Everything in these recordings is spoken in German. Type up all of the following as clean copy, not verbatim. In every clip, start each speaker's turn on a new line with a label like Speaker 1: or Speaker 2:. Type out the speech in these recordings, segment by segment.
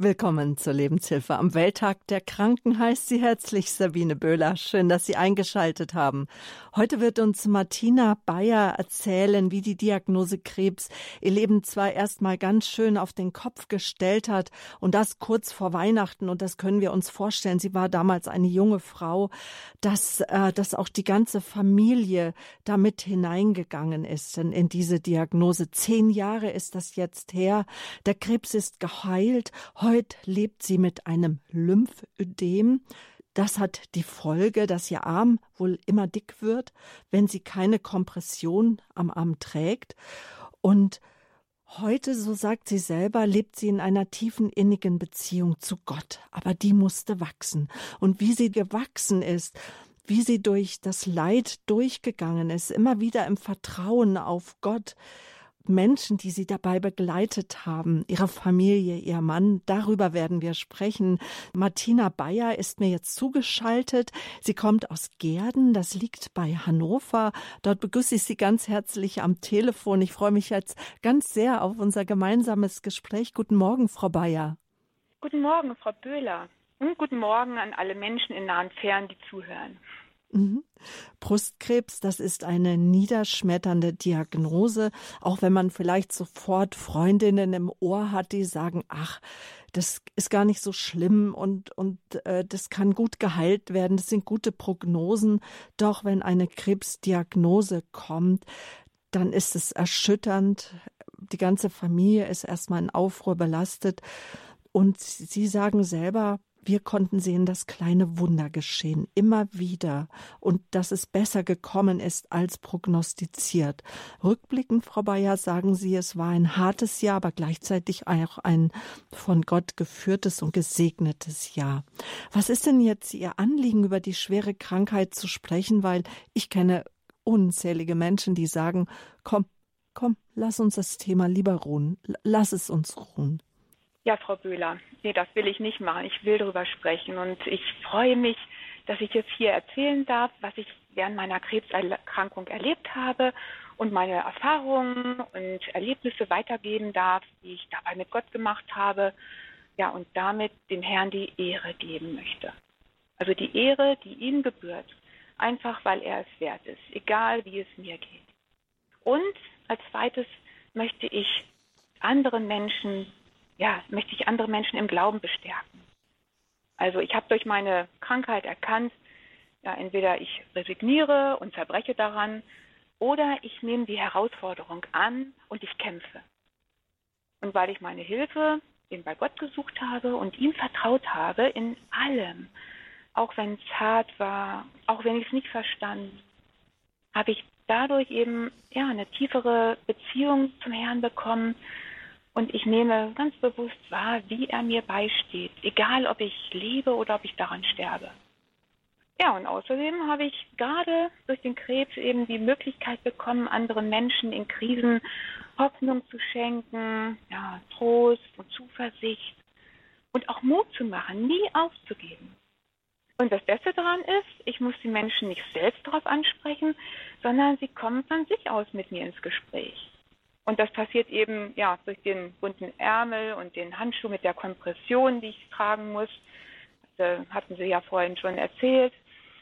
Speaker 1: Willkommen zur Lebenshilfe. Am Welttag der Kranken heißt Sie herzlich Sabine Böhler. Schön, dass Sie eingeschaltet haben. Heute wird uns Martina Bayer erzählen, wie die Diagnose Krebs ihr Leben zwar erstmal ganz schön auf den Kopf gestellt hat und das kurz vor Weihnachten, und das können wir uns vorstellen. Sie war damals eine junge Frau, dass auch die ganze Familie damit hineingegangen ist in diese Diagnose. 10 Jahre ist das jetzt her. Der Krebs ist geheilt. Heute lebt sie mit einem Lymphödem. Das hat die Folge, dass ihr Arm wohl immer dick wird, wenn sie keine Kompression am Arm trägt. Und heute, so sagt sie selber, lebt sie in einer tiefen, innigen Beziehung zu Gott. Aber die musste wachsen. Und wie sie gewachsen ist, wie sie durch das Leid durchgegangen ist, immer wieder im Vertrauen auf Gott, Menschen, die sie dabei begleitet haben, ihre Familie, ihr Mann, darüber werden wir sprechen. Martina Bayer ist mir jetzt zugeschaltet. Sie kommt aus Gehrden, das liegt bei Hannover. Dort begrüße ich Sie ganz herzlich am Telefon. Ich freue mich jetzt ganz sehr auf unser gemeinsames Gespräch. Guten Morgen, Frau Bayer.
Speaker 2: Guten Morgen, Frau Böhler. Und guten Morgen an alle Menschen in nah und fern, die zuhören.
Speaker 1: Brustkrebs, das ist eine niederschmetternde Diagnose, auch wenn man vielleicht sofort Freundinnen im Ohr hat, die sagen, ach, das ist gar nicht so schlimm und das kann gut geheilt werden, das sind gute Prognosen. Doch wenn eine Krebsdiagnose kommt, dann ist es erschütternd. Die ganze Familie ist erstmal in Aufruhr, belastet. Und Sie sagen selber, wir konnten sehen, dass kleine Wunder geschehen, immer wieder, und dass es besser gekommen ist als prognostiziert. Rückblickend, Frau Bayer, sagen Sie, es war ein hartes Jahr, aber gleichzeitig auch ein von Gott geführtes und gesegnetes Jahr. Was ist denn jetzt Ihr Anliegen, über die schwere Krankheit zu sprechen? Weil ich kenne unzählige Menschen, die sagen, komm, lass uns das Thema lieber ruhen, lass es uns ruhen.
Speaker 2: Ja, Frau Böhler, nee, das will ich nicht machen. Ich will darüber sprechen und ich freue mich, dass ich jetzt hier erzählen darf, was ich während meiner Krebserkrankung erlebt habe und meine Erfahrungen und Erlebnisse weitergeben darf, die ich dabei mit Gott gemacht habe, ja, und damit dem Herrn die Ehre geben möchte. Also die Ehre, die ihm gebührt, einfach weil er es wert ist, egal wie es mir geht. Und als zweites möchte ich andere Menschen im Glauben bestärken. Also ich habe durch meine Krankheit erkannt, ja, entweder ich resigniere und zerbreche daran oder ich nehme die Herausforderung an und ich kämpfe. Und weil ich meine Hilfe eben bei Gott gesucht habe und ihm vertraut habe in allem, auch wenn es hart war, auch wenn ich es nicht verstand, habe ich dadurch eben eine tiefere Beziehung zum Herrn bekommen. Und ich nehme ganz bewusst wahr, wie er mir beisteht, egal ob ich lebe oder ob ich daran sterbe. Ja, und außerdem habe ich gerade durch den Krebs eben die Möglichkeit bekommen, anderen Menschen in Krisen Hoffnung zu schenken, ja, Trost und Zuversicht und auch Mut zu machen, nie aufzugeben. Und das Beste daran ist, ich muss die Menschen nicht selbst darauf ansprechen, sondern sie kommen von sich aus mit mir ins Gespräch. Und das passiert eben durch den bunten Ärmel und den Handschuh mit der Kompression, die ich tragen muss. Das hatten Sie ja vorhin schon erzählt.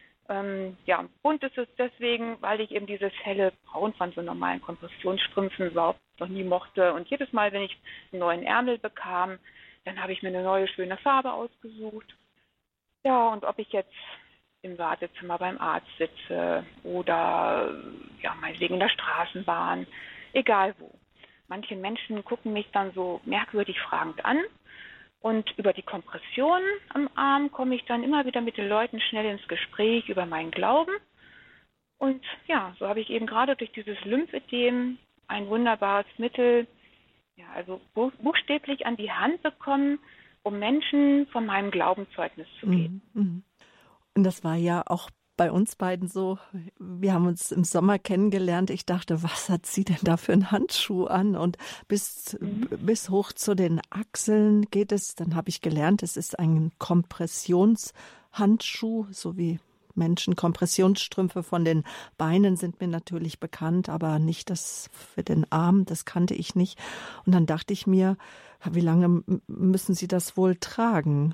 Speaker 2: Bunt ist es deswegen, weil ich eben dieses helle Braun von so normalen Kompressionsstrümpfen überhaupt noch nie mochte. Und jedes Mal, wenn ich einen neuen Ärmel bekam, dann habe ich mir eine neue, schöne Farbe ausgesucht. Ja, und ob ich jetzt im Wartezimmer beim Arzt sitze oder meinetwegen in der Straßenbahn, egal wo. Manche Menschen gucken mich dann so merkwürdig fragend an und über die Kompression am Arm komme ich dann immer wieder mit den Leuten schnell ins Gespräch über meinen Glauben. Und ja, so habe ich eben gerade durch dieses Lymphödem ein wunderbares Mittel, also buchstäblich an die Hand bekommen, um Menschen von meinem Glaubenzeugnis zu geben.
Speaker 1: Und das war ja auch bei uns beiden so, wir haben uns im Sommer kennengelernt. Ich dachte, was hat sie denn da für einen Handschuh an? Und bis hoch zu den Achseln geht es. Dann habe ich gelernt, es ist ein Kompressionshandschuh, so wie Menschen. Kompressionsstrümpfe von den Beinen sind mir natürlich bekannt, aber nicht das für den Arm, das kannte ich nicht. Und dann dachte ich mir, Wie lange müssen Sie das wohl tragen?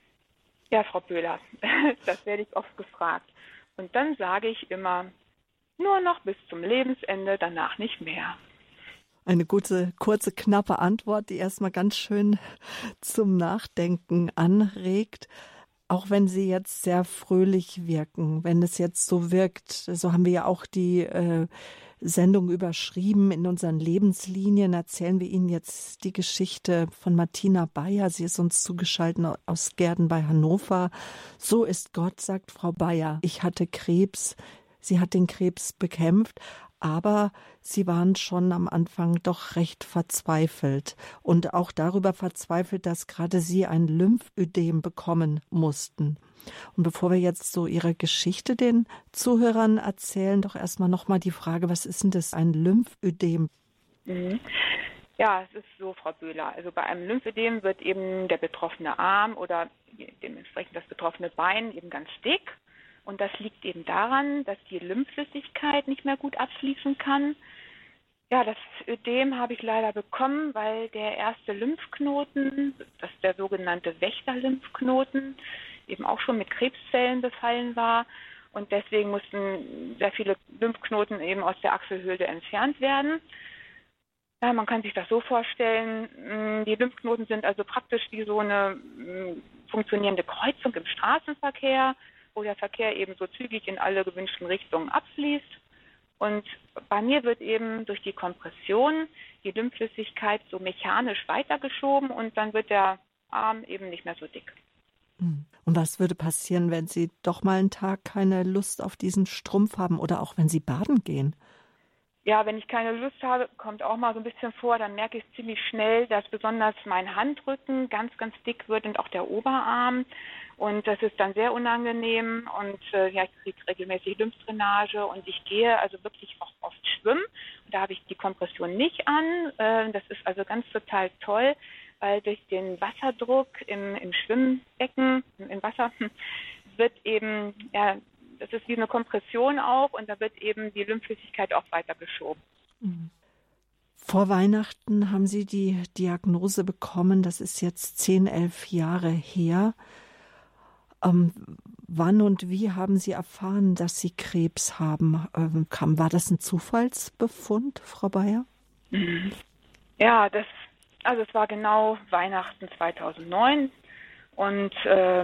Speaker 2: Ja, Frau Böhler, das werde ich oft gefragt. Und dann sage ich immer, nur noch bis zum Lebensende, danach nicht mehr.
Speaker 1: Eine gute, kurze, knappe Antwort, die erstmal ganz schön zum Nachdenken anregt. Auch wenn Sie jetzt sehr fröhlich wirken, wenn es jetzt so wirkt, so haben wir ja auch die Sendung überschrieben. In unseren Lebenslinien erzählen wir Ihnen jetzt die Geschichte von Martina Bayer. Sie ist uns zugeschaltet aus Gehrden bei Hannover. So ist Gott, sagt Frau Bayer. Ich hatte Krebs. Sie hat den Krebs bekämpft. Aber sie waren schon am Anfang doch recht verzweifelt und auch darüber verzweifelt, dass gerade sie ein Lymphödem bekommen mussten. Und bevor wir jetzt so Ihre Geschichte den Zuhörern erzählen, doch erstmal nochmal die Frage, was ist denn das, ein Lymphödem?
Speaker 2: Mhm. Ja, es ist so, Frau Böhler. Also bei einem Lymphödem wird eben der betroffene Arm oder dementsprechend das betroffene Bein eben ganz dick. Und das liegt eben daran, dass die Lymphflüssigkeit nicht mehr gut abfließen kann. Ja, das Ödem habe ich leider bekommen, weil der erste Lymphknoten, das ist der sogenannte Wächter-Lymphknoten, eben auch schon mit Krebszellen befallen war. Und deswegen mussten sehr viele Lymphknoten eben aus der Achselhöhle entfernt werden. Ja, man kann sich das so vorstellen, die Lymphknoten sind also praktisch wie so eine funktionierende Kreuzung im Straßenverkehr, wo der Verkehr eben so zügig in alle gewünschten Richtungen abfließt. Und bei mir wird eben durch die Kompression die Lymphflüssigkeit so mechanisch weitergeschoben und dann wird der Arm eben nicht mehr so dick.
Speaker 1: Und was würde passieren, wenn Sie doch mal einen Tag keine Lust auf diesen Strumpf haben oder auch wenn Sie baden gehen?
Speaker 2: Ja, wenn ich keine Lust habe, kommt auch mal so ein bisschen vor, dann merke ich ziemlich schnell, dass besonders mein Handrücken ganz, ganz dick wird und auch der Oberarm. Und das ist dann sehr unangenehm und ja, ich kriege regelmäßig Lymphdrainage und ich gehe also wirklich auch oft schwimmen. Und da habe ich die Kompression nicht an. Das ist also ganz total toll, weil durch den Wasserdruck im Schwimmbecken, im Wasser, wird eben, ja, das ist wie eine Kompression auch und da wird eben die Lymphflüssigkeit auch weiter geschoben.
Speaker 1: Vor Weihnachten haben Sie die Diagnose bekommen, das ist jetzt 10, 11 Jahre her. Wann und wie haben Sie erfahren, dass Sie Krebs haben? War das ein Zufallsbefund, Frau Bayer?
Speaker 2: Ja, es war genau Weihnachten 2009 und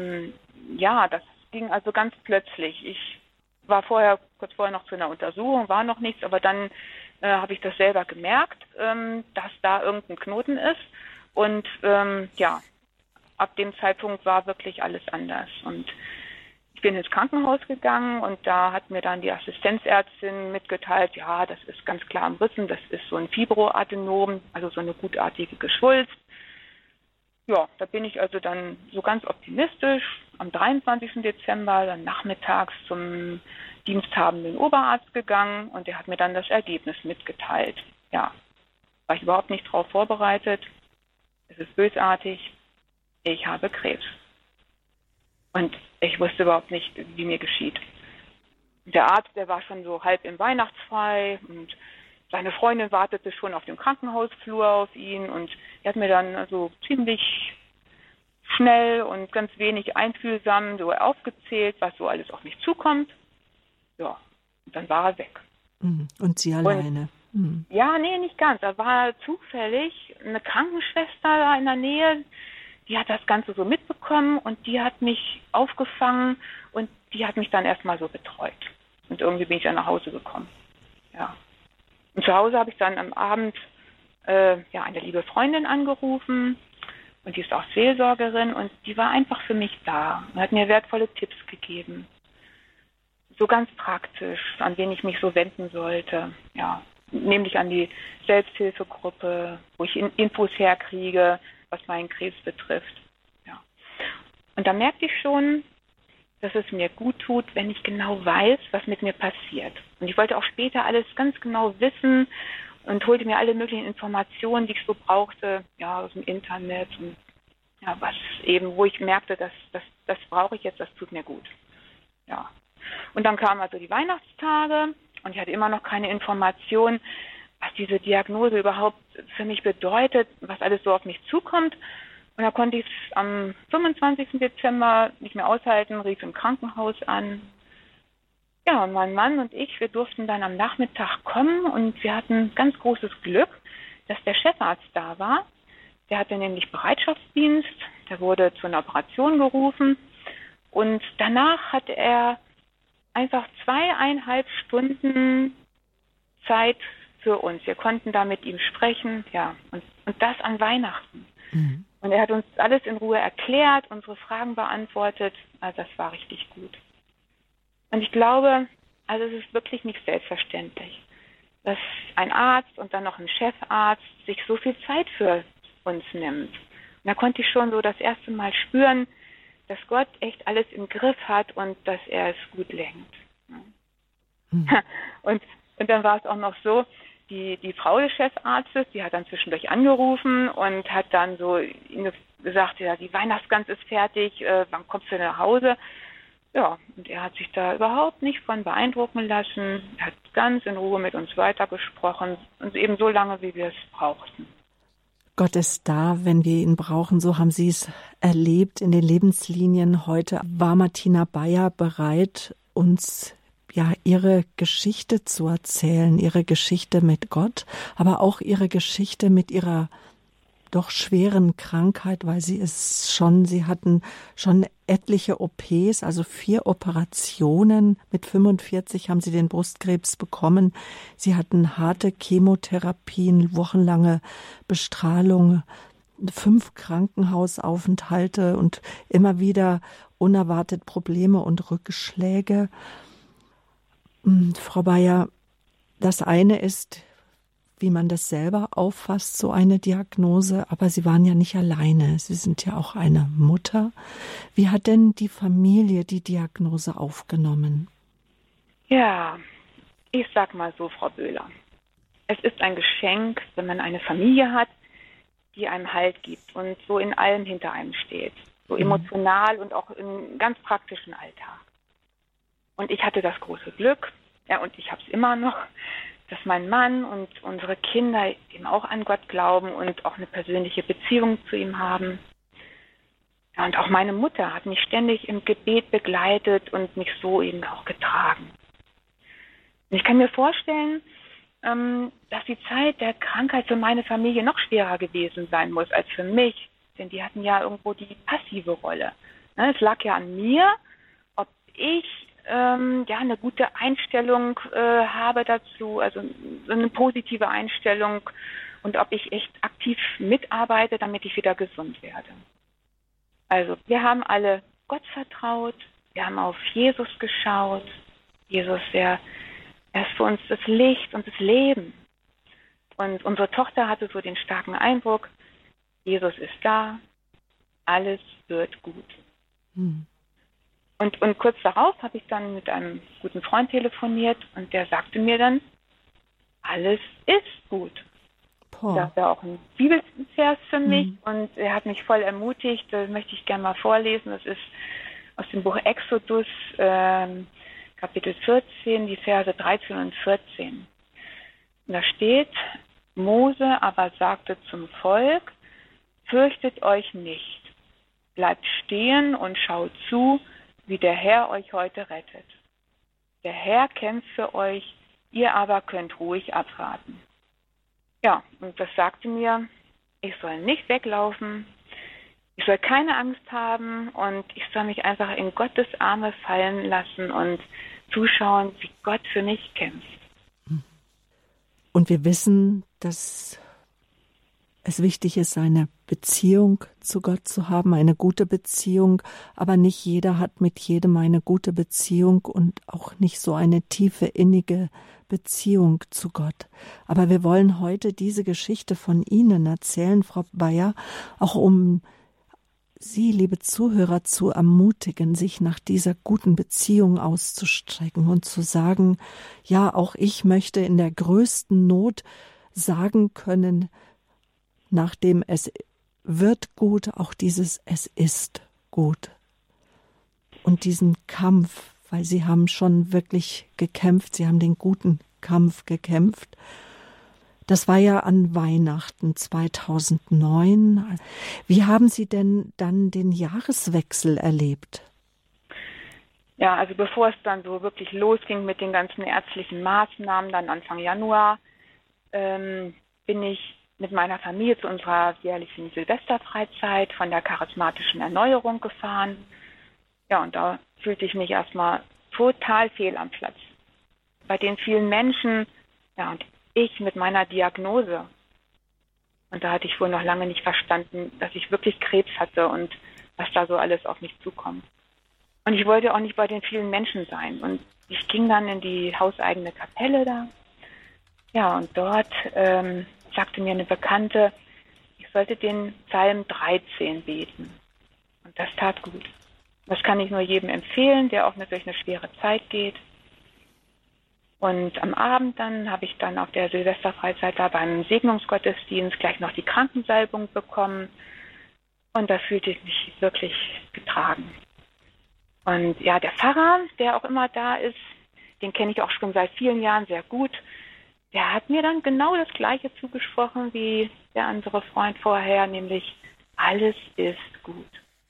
Speaker 2: ja, das ging also ganz plötzlich. Ich war kurz vorher noch zu einer Untersuchung, war noch nichts, aber dann habe ich das selber gemerkt, dass da irgendein Knoten ist und ja, ab dem Zeitpunkt war wirklich alles anders und ich bin ins Krankenhaus gegangen und da hat mir dann die Assistenzärztin mitgeteilt, ja, das ist ganz klar umrissen, das ist so ein Fibroadenom, also so eine gutartige Geschwulst. Ja, da bin ich also dann so ganz optimistisch am 23. Dezember dann nachmittags zum diensthabenden Oberarzt gegangen und der hat mir dann das Ergebnis mitgeteilt. Ja, war ich überhaupt nicht darauf vorbereitet. Es ist bösartig. Ich habe Krebs. Und ich wusste überhaupt nicht, wie mir geschieht. Der Arzt, der war schon so halb im Weihnachtsfrei und seine Freundin wartete schon auf dem Krankenhausflur auf ihn und er hat mir dann also ziemlich schnell und ganz wenig einfühlsam so aufgezählt, was so alles auf mich zukommt. Ja, und dann war er weg.
Speaker 1: Und Sie alleine?
Speaker 2: Ja, nee, nicht ganz. Da war zufällig eine Krankenschwester da in der Nähe, die hat das Ganze so mitbekommen und die hat mich aufgefangen und die hat mich dann erstmal so betreut. Und irgendwie bin ich dann nach Hause gekommen. Ja. Und zu Hause habe ich dann am Abend ja, eine liebe Freundin angerufen und die ist auch Seelsorgerin und die war einfach für mich da und hat mir wertvolle Tipps gegeben. So ganz praktisch, an wen ich mich so wenden sollte. Ja, nämlich an die Selbsthilfegruppe, wo ich Infos herkriege, was meinen Krebs betrifft. Ja. Und da merkte ich schon, dass es mir gut tut, wenn ich genau weiß, was mit mir passiert. Und ich wollte auch später alles ganz genau wissen und holte mir alle möglichen Informationen, die ich so brauchte, ja, aus dem Internet und ja, was eben, wo ich merkte, das brauche ich jetzt, das tut mir gut. Ja. Und dann kamen also die Weihnachtstage und ich hatte immer noch keine Informationen, was diese Diagnose überhaupt für mich bedeutet, was alles so auf mich zukommt. Und da konnte ich es am 25. Dezember nicht mehr aushalten, rief im Krankenhaus an. Ja, und mein Mann und ich, wir durften dann am Nachmittag kommen und wir hatten ganz großes Glück, dass der Chefarzt da war. Der hatte nämlich Bereitschaftsdienst, der wurde zu einer Operation gerufen und danach hatte er einfach 2,5 Stunden Zeit für uns. Wir konnten da mit ihm sprechen, ja, und das an Weihnachten. Mhm. Und er hat uns alles in Ruhe erklärt, unsere Fragen beantwortet. Also das war richtig gut. Und ich glaube, also es ist wirklich nicht selbstverständlich, dass ein Arzt und dann noch ein Chefarzt sich so viel Zeit für uns nimmt. Und da konnte ich schon so das erste Mal spüren, dass Gott echt alles im Griff hat und dass er es gut lenkt. Mhm. Und dann war es auch noch so, die Frau des Chefarztes, die hat dann zwischendurch angerufen und hat dann so gesagt, ja, die Weihnachtsgans ist fertig, wann kommst du nach Hause? Ja, und er hat sich da überhaupt nicht von beeindrucken lassen. Er hat ganz in Ruhe mit uns weitergesprochen und eben so lange, wie wir es brauchten.
Speaker 1: Gott ist da, wenn wir ihn brauchen. So haben Sie es erlebt in den Lebenslinien. Heute war Martina Bayer bereit, uns ihre Geschichte zu erzählen, ihre Geschichte mit Gott, aber auch ihre Geschichte mit ihrer doch schweren Krankheit, weil sie hatten schon etliche OPs, also 4 Operationen. Mit 45 haben sie den Brustkrebs bekommen. Sie hatten harte Chemotherapien, wochenlange Bestrahlung, 5 Krankenhausaufenthalte und immer wieder unerwartet Probleme und Rückschläge. Frau Bayer, das eine ist, wie man das selber auffasst, so eine Diagnose, aber Sie waren ja nicht alleine. Sie sind ja auch eine Mutter. Wie hat denn die Familie die Diagnose aufgenommen?
Speaker 2: Ja, ich sag mal so, Frau Böhler. Es ist ein Geschenk, wenn man eine Familie hat, die einem Halt gibt und so in allem hinter einem steht. So emotional und auch im ganz praktischen Alltag. Und ich hatte das große Glück, ja, und ich habe es immer noch, dass mein Mann und unsere Kinder eben auch an Gott glauben und auch eine persönliche Beziehung zu ihm haben. Ja, und auch meine Mutter hat mich ständig im Gebet begleitet und mich so eben auch getragen. Und ich kann mir vorstellen, dass die Zeit der Krankheit für meine Familie noch schwerer gewesen sein muss als für mich, denn die hatten ja irgendwo die passive Rolle. Es lag ja an mir, ob ich eine gute Einstellung habe dazu, also eine positive Einstellung und ob ich echt aktiv mitarbeite, damit ich wieder gesund werde. Also wir haben alle Gott vertraut, wir haben auf Jesus geschaut. Jesus, er ist für uns das Licht und das Leben. Und unsere Tochter hatte so den starken Eindruck, Jesus ist da, alles wird gut. Und kurz darauf habe ich dann mit einem guten Freund telefoniert und der sagte mir dann, alles ist gut. Da hat er auch einen Bibelvers für mich und er hat mich voll ermutigt, das möchte ich gerne mal vorlesen. Das ist aus dem Buch Exodus, Kapitel 14, die Verse 13 und 14. Und da steht, Mose aber sagte zum Volk, fürchtet euch nicht, bleibt stehen und schaut zu, wie der Herr euch heute rettet. Der Herr kämpft für euch, ihr aber könnt ruhig abwarten. Ja, und das sagte mir, ich soll nicht weglaufen, ich soll keine Angst haben und ich soll mich einfach in Gottes Arme fallen lassen und zuschauen, wie Gott für mich kämpft.
Speaker 1: Und wir wissen, dass es wichtig ist, eine Beziehung zu Gott zu haben, eine gute Beziehung, aber nicht jeder hat mit jedem eine gute Beziehung und auch nicht so eine tiefe, innige Beziehung zu Gott. Aber wir wollen heute diese Geschichte von Ihnen erzählen, Frau Bayer, auch um Sie, liebe Zuhörer, zu ermutigen, sich nach dieser guten Beziehung auszustrecken und zu sagen, ja, auch ich möchte in der größten Not sagen können, nachdem es wird gut, auch dieses es ist gut. Und diesen Kampf, weil Sie haben schon wirklich gekämpft, Sie haben den guten Kampf gekämpft, Das war ja an Weihnachten 2009. Wie haben Sie denn dann den Jahreswechsel erlebt?
Speaker 2: Ja, also bevor es dann so wirklich losging mit den ganzen ärztlichen Maßnahmen, dann Anfang Januar, bin ich mit meiner Familie zu unserer jährlichen Silvesterfreizeit von der charismatischen Erneuerung gefahren. Ja, und da fühlte ich mich erstmal total fehl am Platz. Bei den vielen Menschen, ja, und ich mit meiner Diagnose. Und da hatte ich wohl noch lange nicht verstanden, dass ich wirklich Krebs hatte und was da so alles auf mich zukommt. Und ich wollte auch nicht bei den vielen Menschen sein. Und ich ging dann in die hauseigene Kapelle da. Ja, und dort sagte mir eine Bekannte, ich sollte den Psalm 13 beten. Und das tat gut. Das kann ich nur jedem empfehlen, der auch durch eine schwere Zeit geht. Und am Abend dann habe ich dann auf der Silvesterfreizeit da beim Segnungsgottesdienst gleich noch die Krankensalbung bekommen. Und da fühlte ich mich wirklich getragen. Und ja, der Pfarrer, der auch immer da ist, den kenne ich auch schon seit vielen Jahren sehr gut. Der hat mir dann genau das Gleiche zugesprochen wie der andere Freund vorher, nämlich alles ist gut.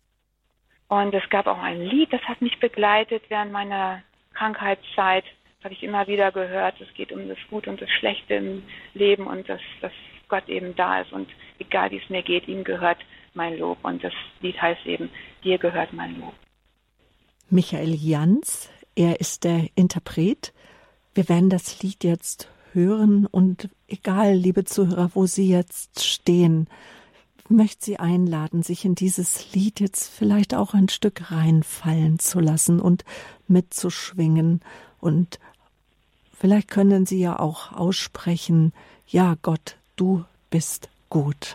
Speaker 2: Und es gab auch ein Lied, das hat mich begleitet während meiner Krankheitszeit. Das habe ich immer wieder gehört. Es geht um das Gute und das Schlechte im Leben und dass Gott eben da ist. Und egal wie es mir geht, ihm gehört mein Lob. Und das Lied heißt eben, dir gehört mein Lob.
Speaker 1: Michael Jans, er ist der Interpret. Wir werden das Lied jetzt hören und egal, liebe Zuhörer, wo Sie jetzt stehen, ich möchte Sie einladen, sich in dieses Lied jetzt vielleicht auch ein Stück reinfallen zu lassen und mitzuschwingen. Und vielleicht können Sie ja auch aussprechen, ja Gott, du bist gut.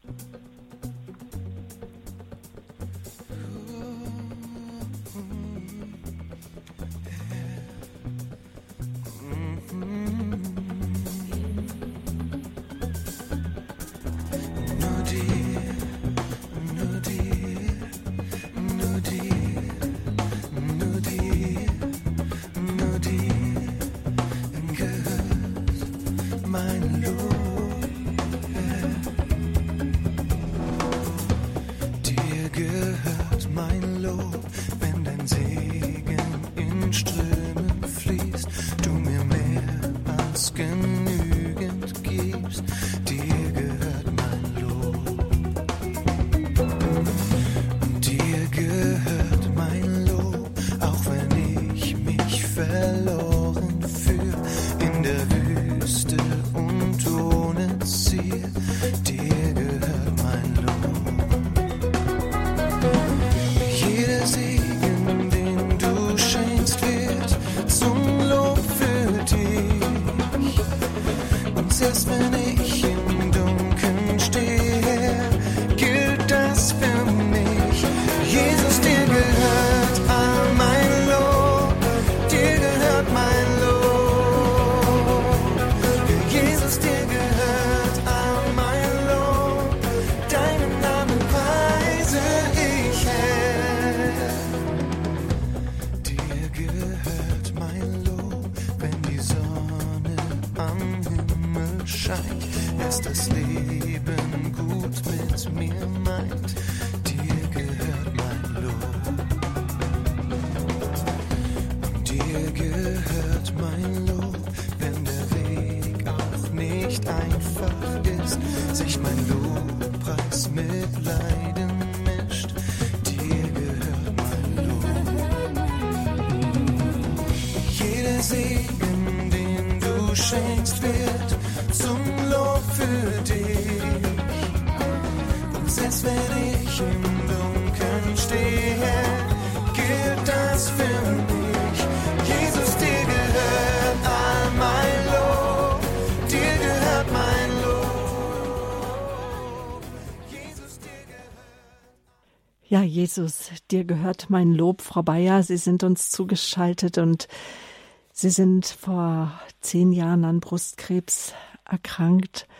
Speaker 1: Ja, Jesus, dir gehört mein Lob, Frau Bayer. Sie sind uns zugeschaltet und Sie sind vor 10 Jahren an Brustkrebs erkrankt.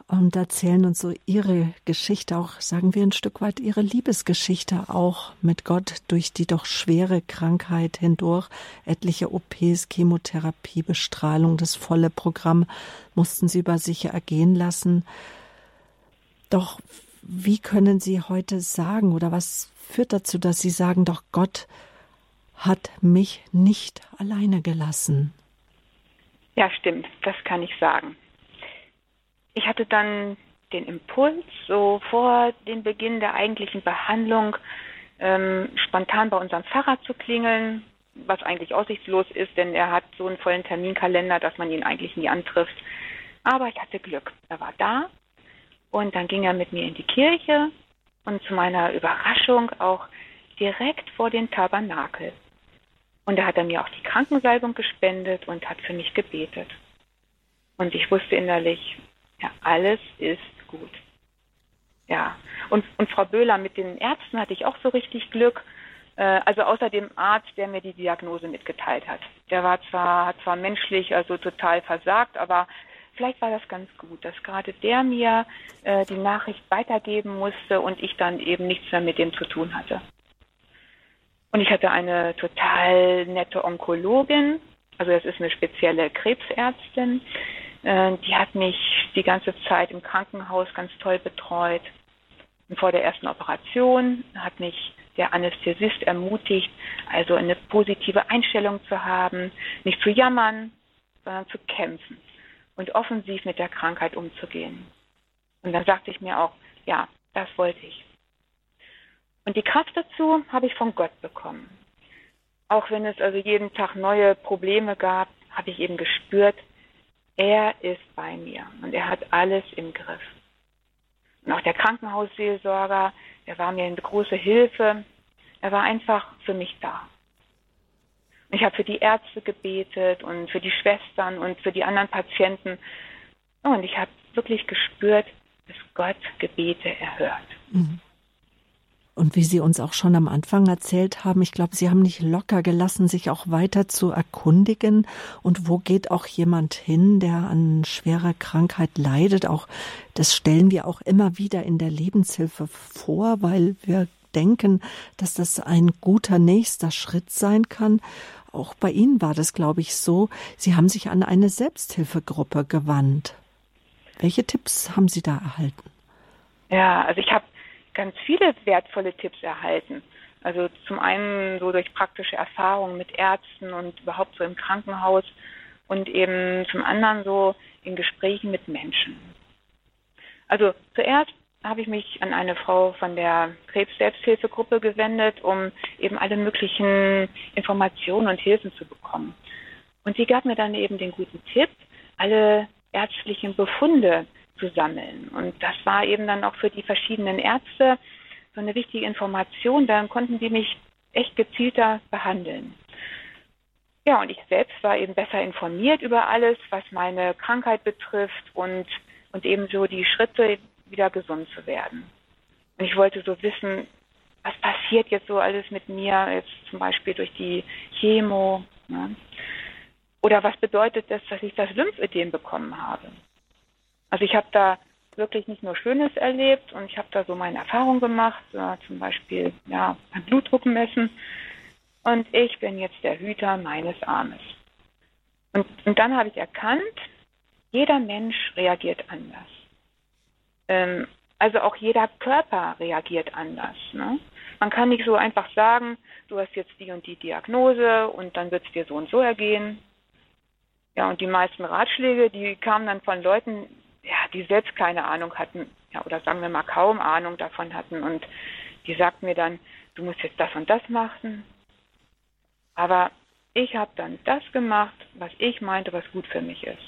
Speaker 1: und erzählen uns so ihre Geschichte, auch sagen wir ein Stück weit ihre Liebesgeschichte auch mit Gott durch die doch schwere Krankheit hindurch. Etliche OPs, Chemotherapie, Bestrahlung, das volle Programm mussten sie über sich ergehen lassen. Doch wie können Sie heute sagen oder was führt dazu, dass Sie sagen, doch Gott hat mich nicht alleine gelassen?
Speaker 2: Ja, stimmt, das kann ich sagen. Ich hatte dann den Impuls, so vor dem Beginn der eigentlichen Behandlung spontan bei unserem Pfarrer zu klingeln, was eigentlich aussichtslos ist, denn er hat so einen vollen Terminkalender, dass man ihn eigentlich nie antrifft. Aber ich hatte Glück. Er war da und dann ging er mit mir in die Kirche und zu meiner Überraschung auch direkt vor den Tabernakel. Und da hat er mir auch die Krankensalbung gespendet und hat für mich gebetet. Und ich wusste innerlich, ja, alles ist gut. Ja, und Frau Böhler, mit den Ärzten hatte ich auch so richtig Glück. Also außer dem Arzt, der mir die Diagnose mitgeteilt hat. Der hat zwar menschlich also total versagt, aber vielleicht war das ganz gut, dass gerade der mir die Nachricht weitergeben musste und ich dann eben nichts mehr mit dem zu tun hatte. Und ich hatte eine total nette Onkologin, also das ist eine spezielle Krebsärztin, die hat mich die ganze Zeit im Krankenhaus ganz toll betreut. Und vor der ersten Operation hat mich der Anästhesist ermutigt, also eine positive Einstellung zu haben, nicht zu jammern, sondern zu kämpfen und offensiv mit der Krankheit umzugehen. Und dann sagte ich mir auch, ja, das wollte ich. Und die Kraft dazu habe ich von Gott bekommen. Auch wenn es also jeden Tag neue Probleme gab, habe ich eben gespürt, er ist bei mir und er hat alles im Griff. Und auch der Krankenhausseelsorger, der war mir eine große Hilfe. Er war einfach für mich da. Und ich habe für die Ärzte gebetet und für die Schwestern und für die anderen Patienten. Und ich habe wirklich gespürt, dass Gott Gebete erhört.
Speaker 1: Mhm. Und wie Sie uns auch schon am Anfang erzählt haben, ich glaube, Sie haben nicht locker gelassen, sich auch weiter zu erkundigen. Und wo geht auch jemand hin, der an schwerer Krankheit leidet? Auch das stellen wir auch immer wieder in der Lebenshilfe vor, weil wir denken, dass das ein guter nächster Schritt sein kann. Auch bei Ihnen war das, glaube ich, so. Sie haben sich an eine Selbsthilfegruppe gewandt. Welche Tipps haben Sie da erhalten?
Speaker 2: Ja, also ich habe ganz viele wertvolle Tipps erhalten. Also zum einen so durch praktische Erfahrungen mit Ärzten und überhaupt so im Krankenhaus und eben zum anderen so in Gesprächen mit Menschen. Also zuerst habe ich mich an eine Frau von der Krebs-Selbsthilfegruppe gewendet, um eben alle möglichen Informationen und Hilfen zu bekommen. Und sie gab mir dann eben den guten Tipp, alle ärztlichen Befunde zu sammeln. Und das war eben dann auch für die verschiedenen Ärzte so eine wichtige Information. Dann konnten sie mich echt gezielter behandeln. Ja, und ich selbst war eben besser informiert über alles, was meine Krankheit betrifft und eben so die Schritte, wieder gesund zu werden. Und ich wollte so wissen, was passiert jetzt so alles mit mir, jetzt zum Beispiel durch die Chemo, ne? Oder was bedeutet das, dass ich das Lymphödem bekommen habe? Also ich habe da wirklich nicht nur Schönes erlebt und ich habe da so meine Erfahrungen gemacht, zum Beispiel ein Blutdruck messen. Und ich bin jetzt der Hüter meines Armes. Und dann habe ich erkannt, jeder Mensch reagiert anders. Also auch jeder Körper reagiert anders. Ne? Man kann nicht so einfach sagen, du hast jetzt die und die Diagnose und dann wird es dir so und so ergehen. Ja, und die meisten Ratschläge, die kamen dann von Leuten, die selbst keine Ahnung hatten, oder sagen wir mal kaum Ahnung davon hatten. Und die sagten mir dann, du musst jetzt das und das machen. Aber ich habe dann das gemacht, was ich meinte, was gut für mich ist.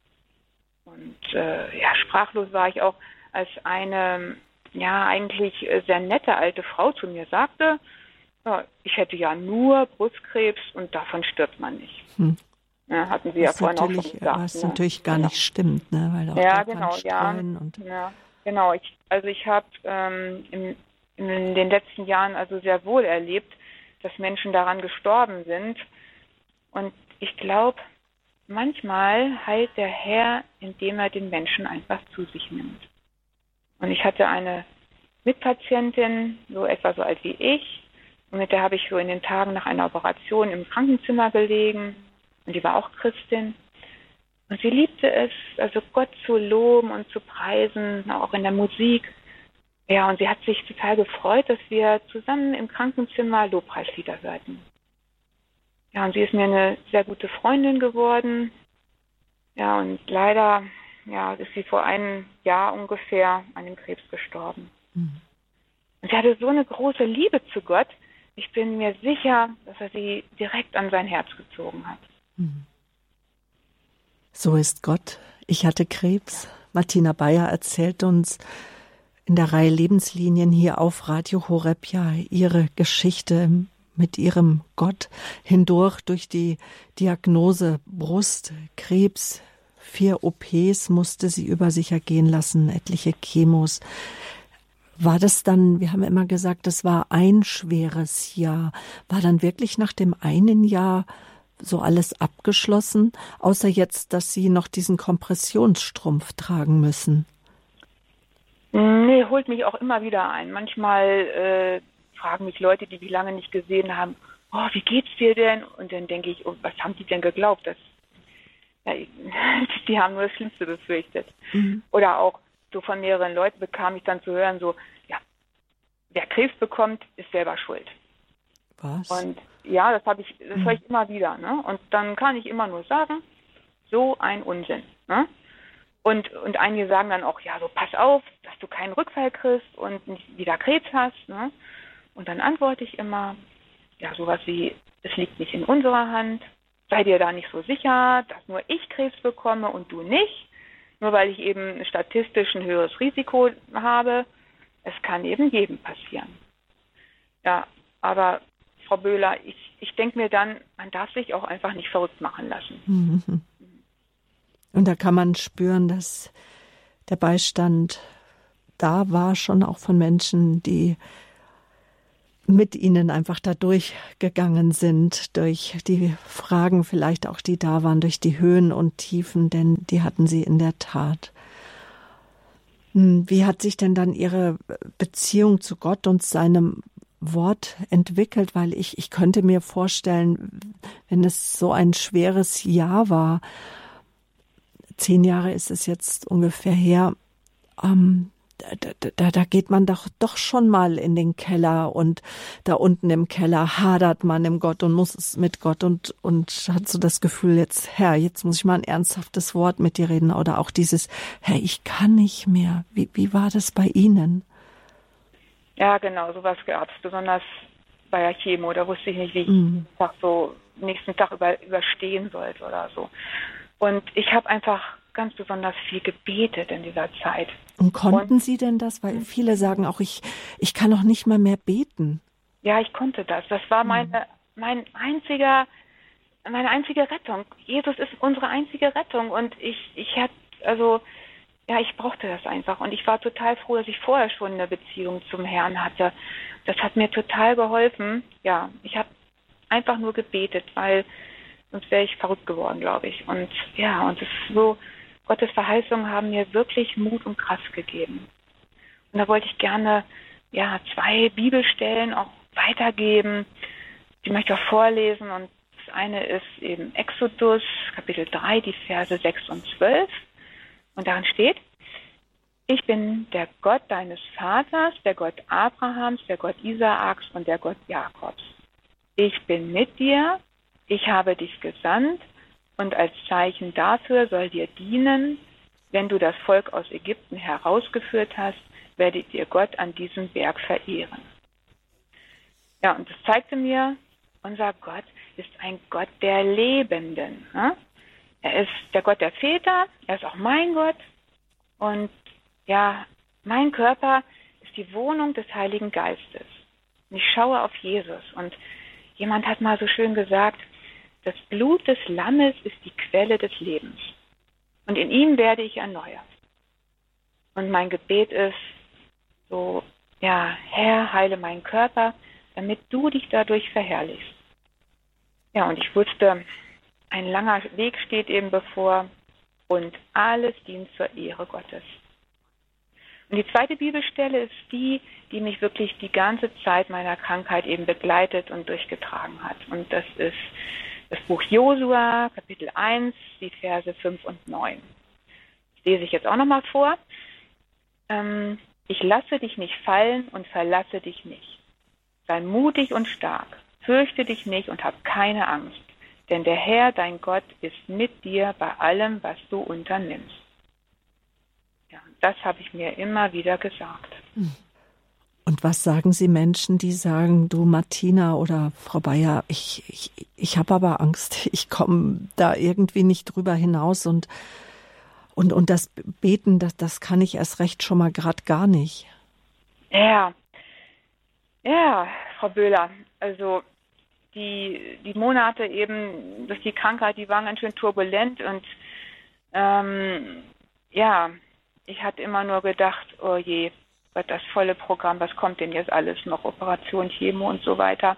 Speaker 2: Und sprachlos war ich auch, als eine eigentlich sehr nette alte Frau zu mir sagte, ich hätte ja nur Brustkrebs und davon stirbt man nicht. Ja, hatten Sie ja vorhin auch schon gesagt.
Speaker 1: Was natürlich gar nicht stimmt, ne? Weil auch
Speaker 2: genau,
Speaker 1: und
Speaker 2: genau. Ich habe in den letzten Jahren also sehr wohl erlebt, dass Menschen daran gestorben sind. Und ich glaube, manchmal heilt der Herr, indem er den Menschen einfach zu sich nimmt. Und ich hatte eine Mitpatientin, so etwa so alt wie ich, und mit der habe ich so in den Tagen nach einer Operation im Krankenzimmer gelegen. Und die war auch Christin. Und sie liebte es, also Gott zu loben und zu preisen, auch in der Musik. Ja, und sie hat sich total gefreut, dass wir zusammen im Krankenzimmer Lobpreislieder hörten. Ja, und sie ist mir eine sehr gute Freundin geworden. Ja, und leider, ja, ist sie vor einem Jahr ungefähr an dem Krebs gestorben. Mhm. Und sie hatte so eine große Liebe zu Gott. Ich bin mir sicher, dass er sie direkt an sein Herz gezogen hat. Mhm.
Speaker 1: So ist Gott. Ich hatte Krebs. Martina Bayer erzählt uns in der Reihe Lebenslinien hier auf Radio Horeb ja ihre Geschichte mit ihrem Gott hindurch durch die Diagnose Brustkrebs. 4 OPs musste sie über sich ergehen lassen, etliche Chemos. War das dann, wir haben immer gesagt, das war ein schweres Jahr. War dann wirklich nach dem einen Jahr so alles abgeschlossen, außer jetzt, dass Sie noch diesen Kompressionsstrumpf tragen müssen?
Speaker 2: Nee, holt mich auch immer wieder ein. Manchmal fragen mich Leute, die mich lange nicht gesehen haben, oh, wie geht's dir denn? Und dann denke ich, oh, was haben die denn geglaubt? Die haben nur das Schlimmste befürchtet. Mhm. Oder auch so von mehreren Leuten bekam ich dann zu hören, so, ja, wer Krebs bekommt, ist selber schuld.
Speaker 1: Was?
Speaker 2: Und ja, das höre ich immer wieder, ne? Und dann kann ich immer nur sagen, so ein Unsinn, ne? Und einige sagen dann auch, ja, so pass auf, dass du keinen Rückfall kriegst und nicht wieder Krebs hast, ne? Und dann antworte ich immer, ja, sowas wie, es liegt nicht in unserer Hand, sei dir da nicht so sicher, dass nur ich Krebs bekomme und du nicht, nur weil ich eben statistisch ein höheres Risiko habe. Es kann eben jedem passieren. Ja, aber Frau Böhler, ich denke mir dann, man darf sich auch einfach nicht verrückt machen lassen.
Speaker 1: Mhm. Und da kann man spüren, dass der Beistand da war, schon auch von Menschen, die mit Ihnen einfach da durchgegangen sind, durch die Fragen vielleicht auch, die da waren, durch die Höhen und Tiefen, denn die hatten Sie in der Tat. Wie hat sich denn dann Ihre Beziehung zu Gott und seinem Wort entwickelt? Weil ich könnte mir vorstellen, wenn es so ein schweres Jahr war, 10 Jahre ist es jetzt ungefähr her, da geht man doch schon mal in den Keller und da unten im Keller hadert man im Gott und muss es mit Gott und hat so das Gefühl, jetzt muss ich mal ein ernsthaftes Wort mit dir reden oder auch dieses, Herr, ich kann nicht mehr. Wie war das bei Ihnen?
Speaker 2: Ja, genau, sowas gab es, besonders bei der Chemo, da wusste ich nicht, wie ich nächsten Tag überstehen sollte oder so. Und ich habe einfach ganz besonders viel gebetet in dieser Zeit.
Speaker 1: Und konnten Sie denn das? Weil viele sagen auch, ich kann noch nicht mal mehr beten.
Speaker 2: Ja, ich konnte das. Das war meine einzige Rettung. Jesus ist unsere einzige Rettung. Und ich brauchte das einfach. Und ich war total froh, dass ich vorher schon eine Beziehung zum Herrn hatte. Das hat mir total geholfen. Ja, ich habe einfach nur gebetet, weil sonst wäre ich verrückt geworden, glaube ich. Und ja, und es ist so, Gottes Verheißungen haben mir wirklich Mut und Kraft gegeben. Und da wollte ich gerne 2 Bibelstellen auch weitergeben. Die möchte ich auch vorlesen. Und das eine ist eben Exodus, Kapitel 3, die Verse 6 und 12. Und darin steht, ich bin der Gott deines Vaters, der Gott Abrahams, der Gott Isaaks und der Gott Jakobs. Ich bin mit dir, ich habe dich gesandt und als Zeichen dafür soll dir dienen, wenn du das Volk aus Ägypten herausgeführt hast, werdet ihr Gott an diesem Berg verehren. Ja, und das zeigte mir, unser Gott ist ein Gott der Lebenden. Ne? Er ist der Gott der Väter, er ist auch mein Gott. Und ja, mein Körper ist die Wohnung des Heiligen Geistes. Und ich schaue auf Jesus. Und jemand hat mal so schön gesagt, das Blut des Lammes ist die Quelle des Lebens. Und in ihm werde ich erneuert. Und mein Gebet ist so, ja, Herr, heile meinen Körper, damit du dich dadurch verherrlichst. Ja, und ich wusste, ein langer Weg steht eben bevor und alles dient zur Ehre Gottes. Und die zweite Bibelstelle ist die, die mich wirklich die ganze Zeit meiner Krankheit eben begleitet und durchgetragen hat. Und das ist das Buch Josua, Kapitel 1, die Verse 5 und 9. Das lese ich jetzt auch nochmal vor. Ich lasse dich nicht fallen und verlasse dich nicht. Sei mutig und stark, fürchte dich nicht und hab keine Angst, denn der Herr, dein Gott, ist mit dir bei allem, was du unternimmst. Ja, das habe ich mir immer wieder gesagt.
Speaker 1: Und was sagen Sie Menschen, die sagen, du Martina oder Frau Bayer, ich habe aber Angst, ich komme da irgendwie nicht drüber hinaus und das Beten, das kann ich erst recht schon mal gerade gar nicht.
Speaker 2: Ja, Frau Böhler, also die Monate eben durch die Krankheit, die waren ganz schön turbulent und ich hatte immer nur gedacht, oh je, das volle Programm, was kommt denn jetzt alles noch, Operation, Chemo und so weiter.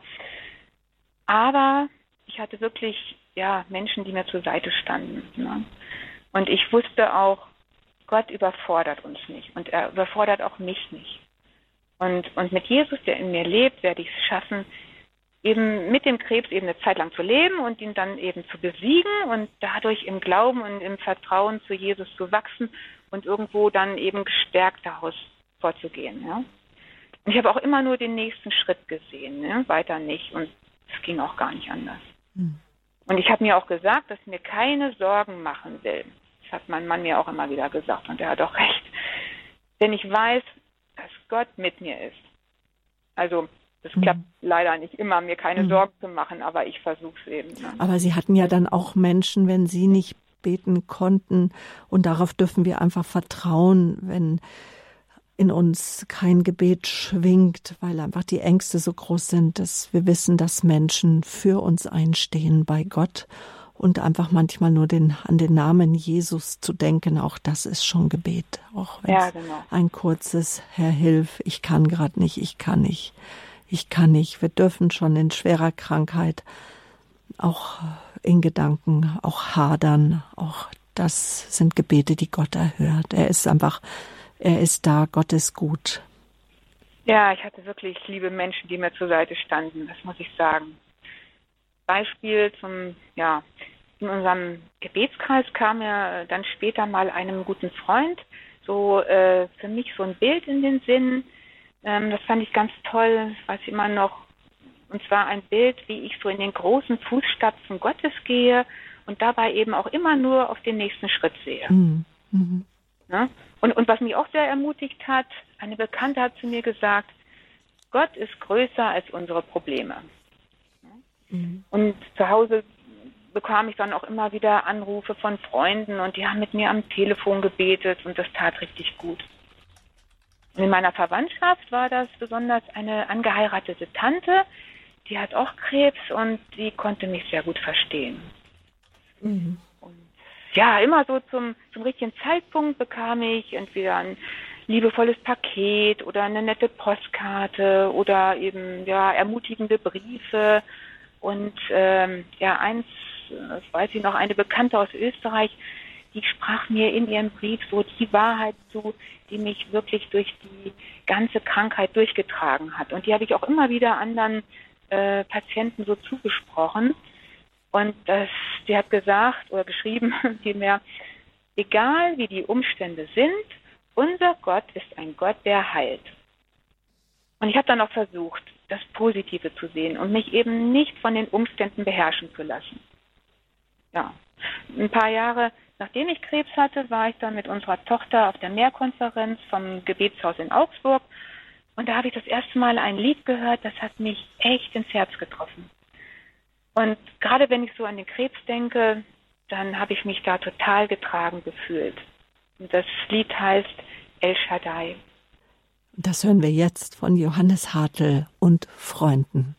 Speaker 2: Aber ich hatte wirklich Menschen, die mir zur Seite standen. Ne? Und ich wusste auch, Gott überfordert uns nicht und er überfordert auch mich nicht. Und mit Jesus, der in mir lebt, werde ich es schaffen, eben mit dem Krebs eben eine Zeit lang zu leben und ihn dann eben zu besiegen und dadurch im Glauben und im Vertrauen zu Jesus zu wachsen und irgendwo dann eben gestärkt daraus vorzugehen. Ja? Und ich habe auch immer nur den nächsten Schritt gesehen, ne? Weiter nicht. Und es ging auch gar nicht anders. Und ich habe mir auch gesagt, dass ich mir keine Sorgen machen will. Das hat mein Mann mir auch immer wieder gesagt und er hat auch recht. Denn ich weiß, dass Gott mit mir ist. Also das klappt leider nicht immer, mir keine Sorgen zu machen, aber ich versuche es eben. Ne?
Speaker 1: Aber Sie hatten ja dann auch Menschen, wenn Sie nicht beten konnten und darauf dürfen wir einfach vertrauen, wenn in uns kein Gebet schwingt, weil einfach die Ängste so groß sind, dass wir wissen, dass Menschen für uns einstehen bei Gott und einfach manchmal nur an den Namen Jesus zu denken, auch das ist schon Gebet, auch wenn es ein kurzes Herr, hilf, ich kann gerade nicht, ich kann nicht. Wir dürfen schon in schwerer Krankheit auch in Gedanken auch hadern, auch das sind Gebete, die Gott erhört. Er ist da, Gott ist gut.
Speaker 2: Ja, ich hatte wirklich liebe Menschen, die mir zur Seite standen, das muss ich sagen. Beispiel in unserem Gebetskreis kam mir dann später mal einem guten Freund für mich so ein Bild in den Sinn. Das fand ich ganz toll, das weiß ich immer noch. Und zwar ein Bild, wie ich so in den großen Fußstapfen Gottes gehe und dabei eben auch immer nur auf den nächsten Schritt sehe.
Speaker 1: Mhm.
Speaker 2: Ne? Und was mich auch sehr ermutigt hat, eine Bekannte hat zu mir gesagt, Gott ist größer als unsere Probleme. Und zu Hause bekam ich dann auch immer wieder Anrufe von Freunden und die haben mit mir am Telefon gebetet und das tat richtig gut. Und in meiner Verwandtschaft war das besonders eine angeheiratete Tante, die hat auch Krebs und die konnte mich sehr gut verstehen. Und immer so zum richtigen Zeitpunkt bekam ich entweder ein liebevolles Paket oder eine nette Postkarte oder eben ermutigende Briefe. Und eins, das weiß ich noch, eine Bekannte aus Österreich, die sprach mir in ihrem Brief so die Wahrheit zu, die mich wirklich durch die ganze Krankheit durchgetragen hat. Und die habe ich auch immer wieder anderen Patienten so zugesprochen. Und sie hat gesagt oder geschrieben vielmehr, egal wie die Umstände sind, unser Gott ist ein Gott, der heilt. Und ich habe dann auch versucht, das Positive zu sehen und mich eben nicht von den Umständen beherrschen zu lassen. Ja, ein paar Jahre nachdem ich Krebs hatte, war ich dann mit unserer Tochter auf der Mehrkonferenz vom Gebetshaus in Augsburg. Und da habe ich das erste Mal ein Lied gehört, das hat mich echt ins Herz getroffen. Und gerade wenn ich so an den Krebs denke, dann habe ich mich da total getragen gefühlt. Und das Lied heißt El Shaddai.
Speaker 1: Das hören wir jetzt von Johannes Hartl und Freunden.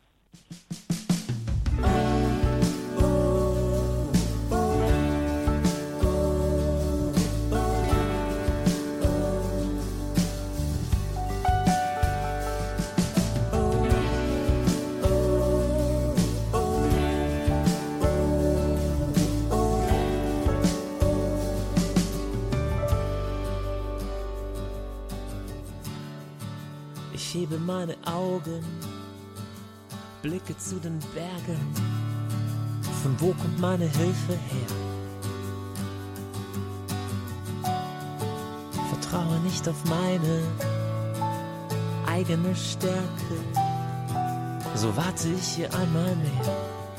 Speaker 3: meine Augen, blicke zu den Bergen. Von wo kommt meine Hilfe her? Vertraue nicht auf meine eigene Stärke, so warte ich hier einmal mehr.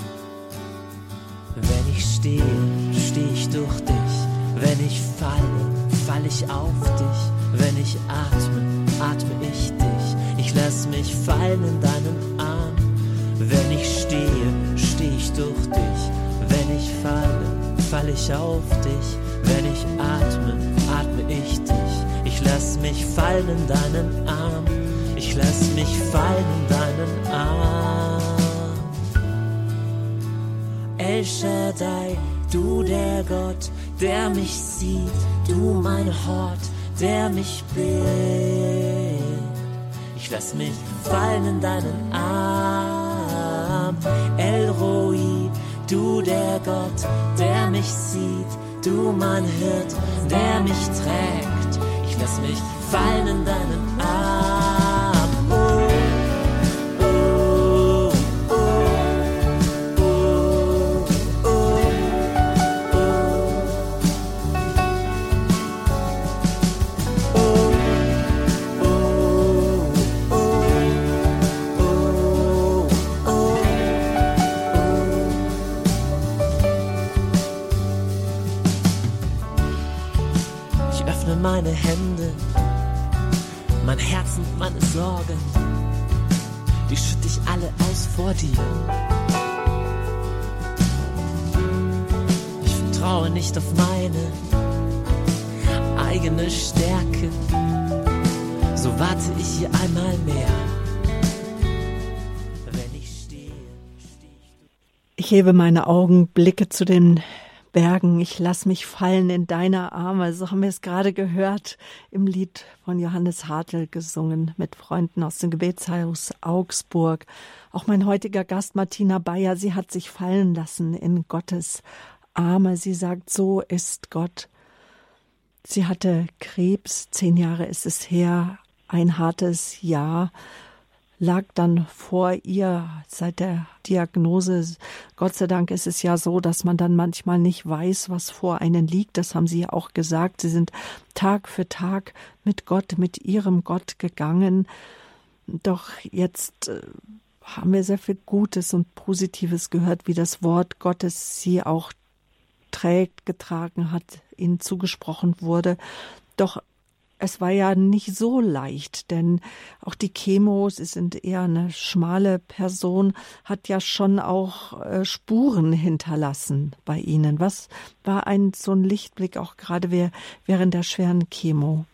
Speaker 3: Wenn ich stehe, stehe ich durch dich. Wenn ich falle, falle ich auf dich. Wenn ich atme, atme ich dich. Ich lass mich fallen in deinen Arm. Wenn ich stehe, stehe ich durch dich. Wenn ich falle, falle ich auf dich. Wenn ich atme, atme ich dich. Ich lass mich fallen in deinen Arm. Ich lass mich fallen in deinen Arm. El Shaddai, du der Gott, der mich sieht, du mein Hort, der mich bildet. Ich lass mich fallen in deinen Arm. El Roi, du der Gott, der mich sieht, du mein Hirt, der mich trägt. Ich lass mich fallen in deinen Arm. Meine Hände, mein Herz und meine Sorgen, die schütte ich alle aus vor dir. Ich vertraue nicht auf meine eigene Stärke, so warte ich hier einmal mehr. Wenn ich stehe,
Speaker 1: ich hebe meine Augen, blicke zu den Bergen, ich lass mich fallen in deine Arme. So haben wir es gerade gehört im Lied von Johannes Hartl gesungen mit Freunden aus dem Gebetshaus Augsburg. Auch mein heutiger Gast Martina Bayer, sie hat sich fallen lassen in Gottes Arme. Sie sagt, so ist Gott. Sie hatte Krebs, 10 Jahre ist es her, ein hartes Jahr lag dann vor ihr seit der Diagnose. Gott sei Dank ist es ja so, dass man dann manchmal nicht weiß, was vor einem liegt. Das haben Sie ja auch gesagt. Sie sind Tag für Tag mit Gott, mit ihrem Gott gegangen. Doch jetzt haben wir sehr viel Gutes und Positives gehört, wie das Wort Gottes sie auch trägt, getragen hat, ihnen zugesprochen wurde. Doch es war ja nicht so leicht, denn auch die Chemo, Sie sind eher eine schmale Person, hat ja schon auch Spuren hinterlassen bei Ihnen. Was war so ein Lichtblick auch gerade während der schweren Chemo?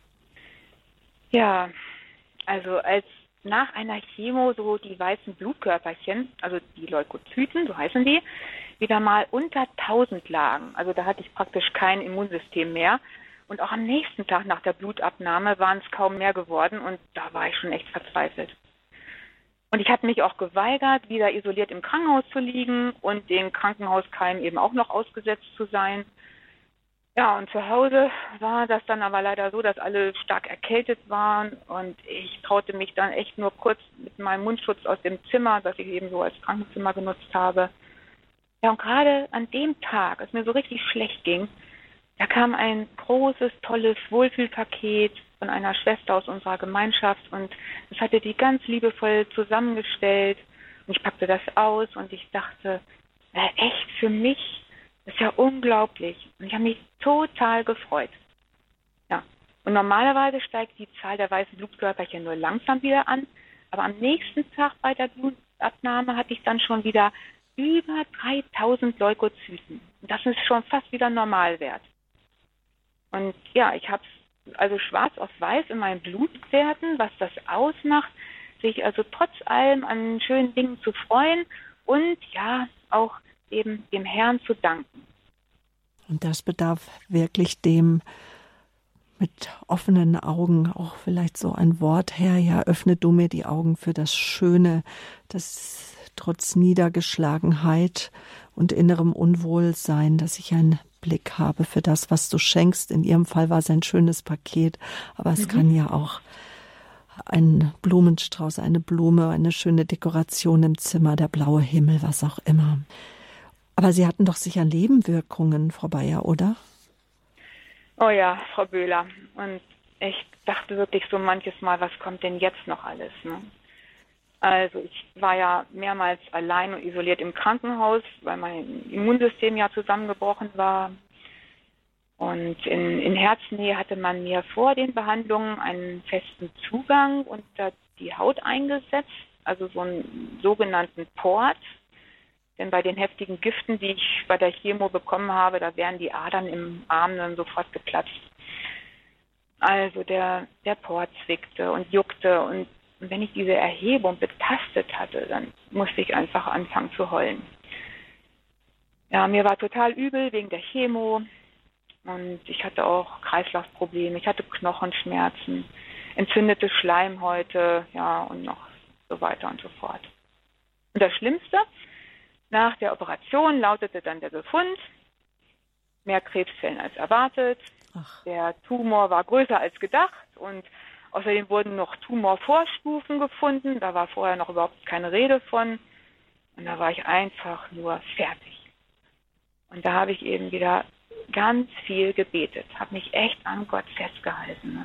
Speaker 2: Ja, also als nach einer Chemo so die weißen Blutkörperchen, also die Leukozyten, so heißen die, wieder mal unter 1000 lagen. Also da hatte ich praktisch kein Immunsystem mehr. Und auch am nächsten Tag nach der Blutabnahme waren es kaum mehr geworden und da war ich schon echt verzweifelt. Und ich hatte mich auch geweigert, wieder isoliert im Krankenhaus zu liegen und den Krankenhauskeimen eben auch noch ausgesetzt zu sein. Ja, und zu Hause war das dann aber leider so, dass alle stark erkältet waren und ich traute mich dann echt nur kurz mit meinem Mundschutz aus dem Zimmer, das ich eben so als Krankenzimmer genutzt habe. Ja, und gerade an dem Tag, als mir so richtig schlecht ging, da kam ein großes, tolles Wohlfühlpaket von einer Schwester aus unserer Gemeinschaft und das hatte die ganz liebevoll zusammengestellt und ich packte das aus und ich dachte, echt für mich, das ist ja unglaublich und ich habe mich total gefreut. Ja, und normalerweise steigt die Zahl der weißen Blutkörperchen nur langsam wieder an, aber am nächsten Tag bei der Blutabnahme hatte ich dann schon wieder über 3000 Leukozyten. Und das ist schon fast wieder Normalwert. Und ja, ich habe es also schwarz auf weiß in meinen Blutwerten, was das ausmacht, sich also trotz allem an schönen Dingen zu freuen und ja, auch eben dem Herrn zu danken.
Speaker 1: Und das bedarf wirklich dem mit offenen Augen, auch vielleicht so ein Wort, Herr, ja, öffne du mir die Augen für das Schöne, das trotz Niedergeschlagenheit und innerem Unwohlsein, dass ich einen Blick habe für das, was du schenkst. In ihrem Fall war es ein schönes Paket, aber es kann ja auch ein Blumenstrauß, eine Blume, eine schöne Dekoration im Zimmer, der blaue Himmel, was auch immer. Aber Sie hatten doch sicher Nebenwirkungen, Frau Bayer, oder?
Speaker 2: Oh ja, Frau Böhler. Und ich dachte wirklich so manches Mal, was kommt denn jetzt noch alles, ne? Also ich war ja mehrmals allein und isoliert im Krankenhaus, weil mein Immunsystem ja zusammengebrochen war. Und in Herznähe hatte man mir vor den Behandlungen einen festen Zugang unter die Haut eingesetzt, also so einen sogenannten Port. Denn bei den heftigen Giften, die ich bei der Chemo bekommen habe, da wären die Adern im Arm dann sofort geplatzt. Also der Port zwickte und juckte und wenn ich diese Erhebung betastet hatte, dann musste ich einfach anfangen zu heulen. Ja, mir war total übel wegen der Chemo und ich hatte auch Kreislaufprobleme, ich hatte Knochenschmerzen, entzündete Schleimhäute, ja, und noch so weiter und so fort. Und das Schlimmste, nach der Operation lautete dann der Befund, mehr Krebszellen als erwartet.
Speaker 1: Ach.
Speaker 2: Der Tumor war größer als gedacht und außerdem wurden noch Tumorvorstufen gefunden. Da war vorher noch überhaupt keine Rede von. Und da war ich einfach nur fertig. Und da habe ich eben wieder ganz viel gebetet, habe mich echt an Gott festgehalten.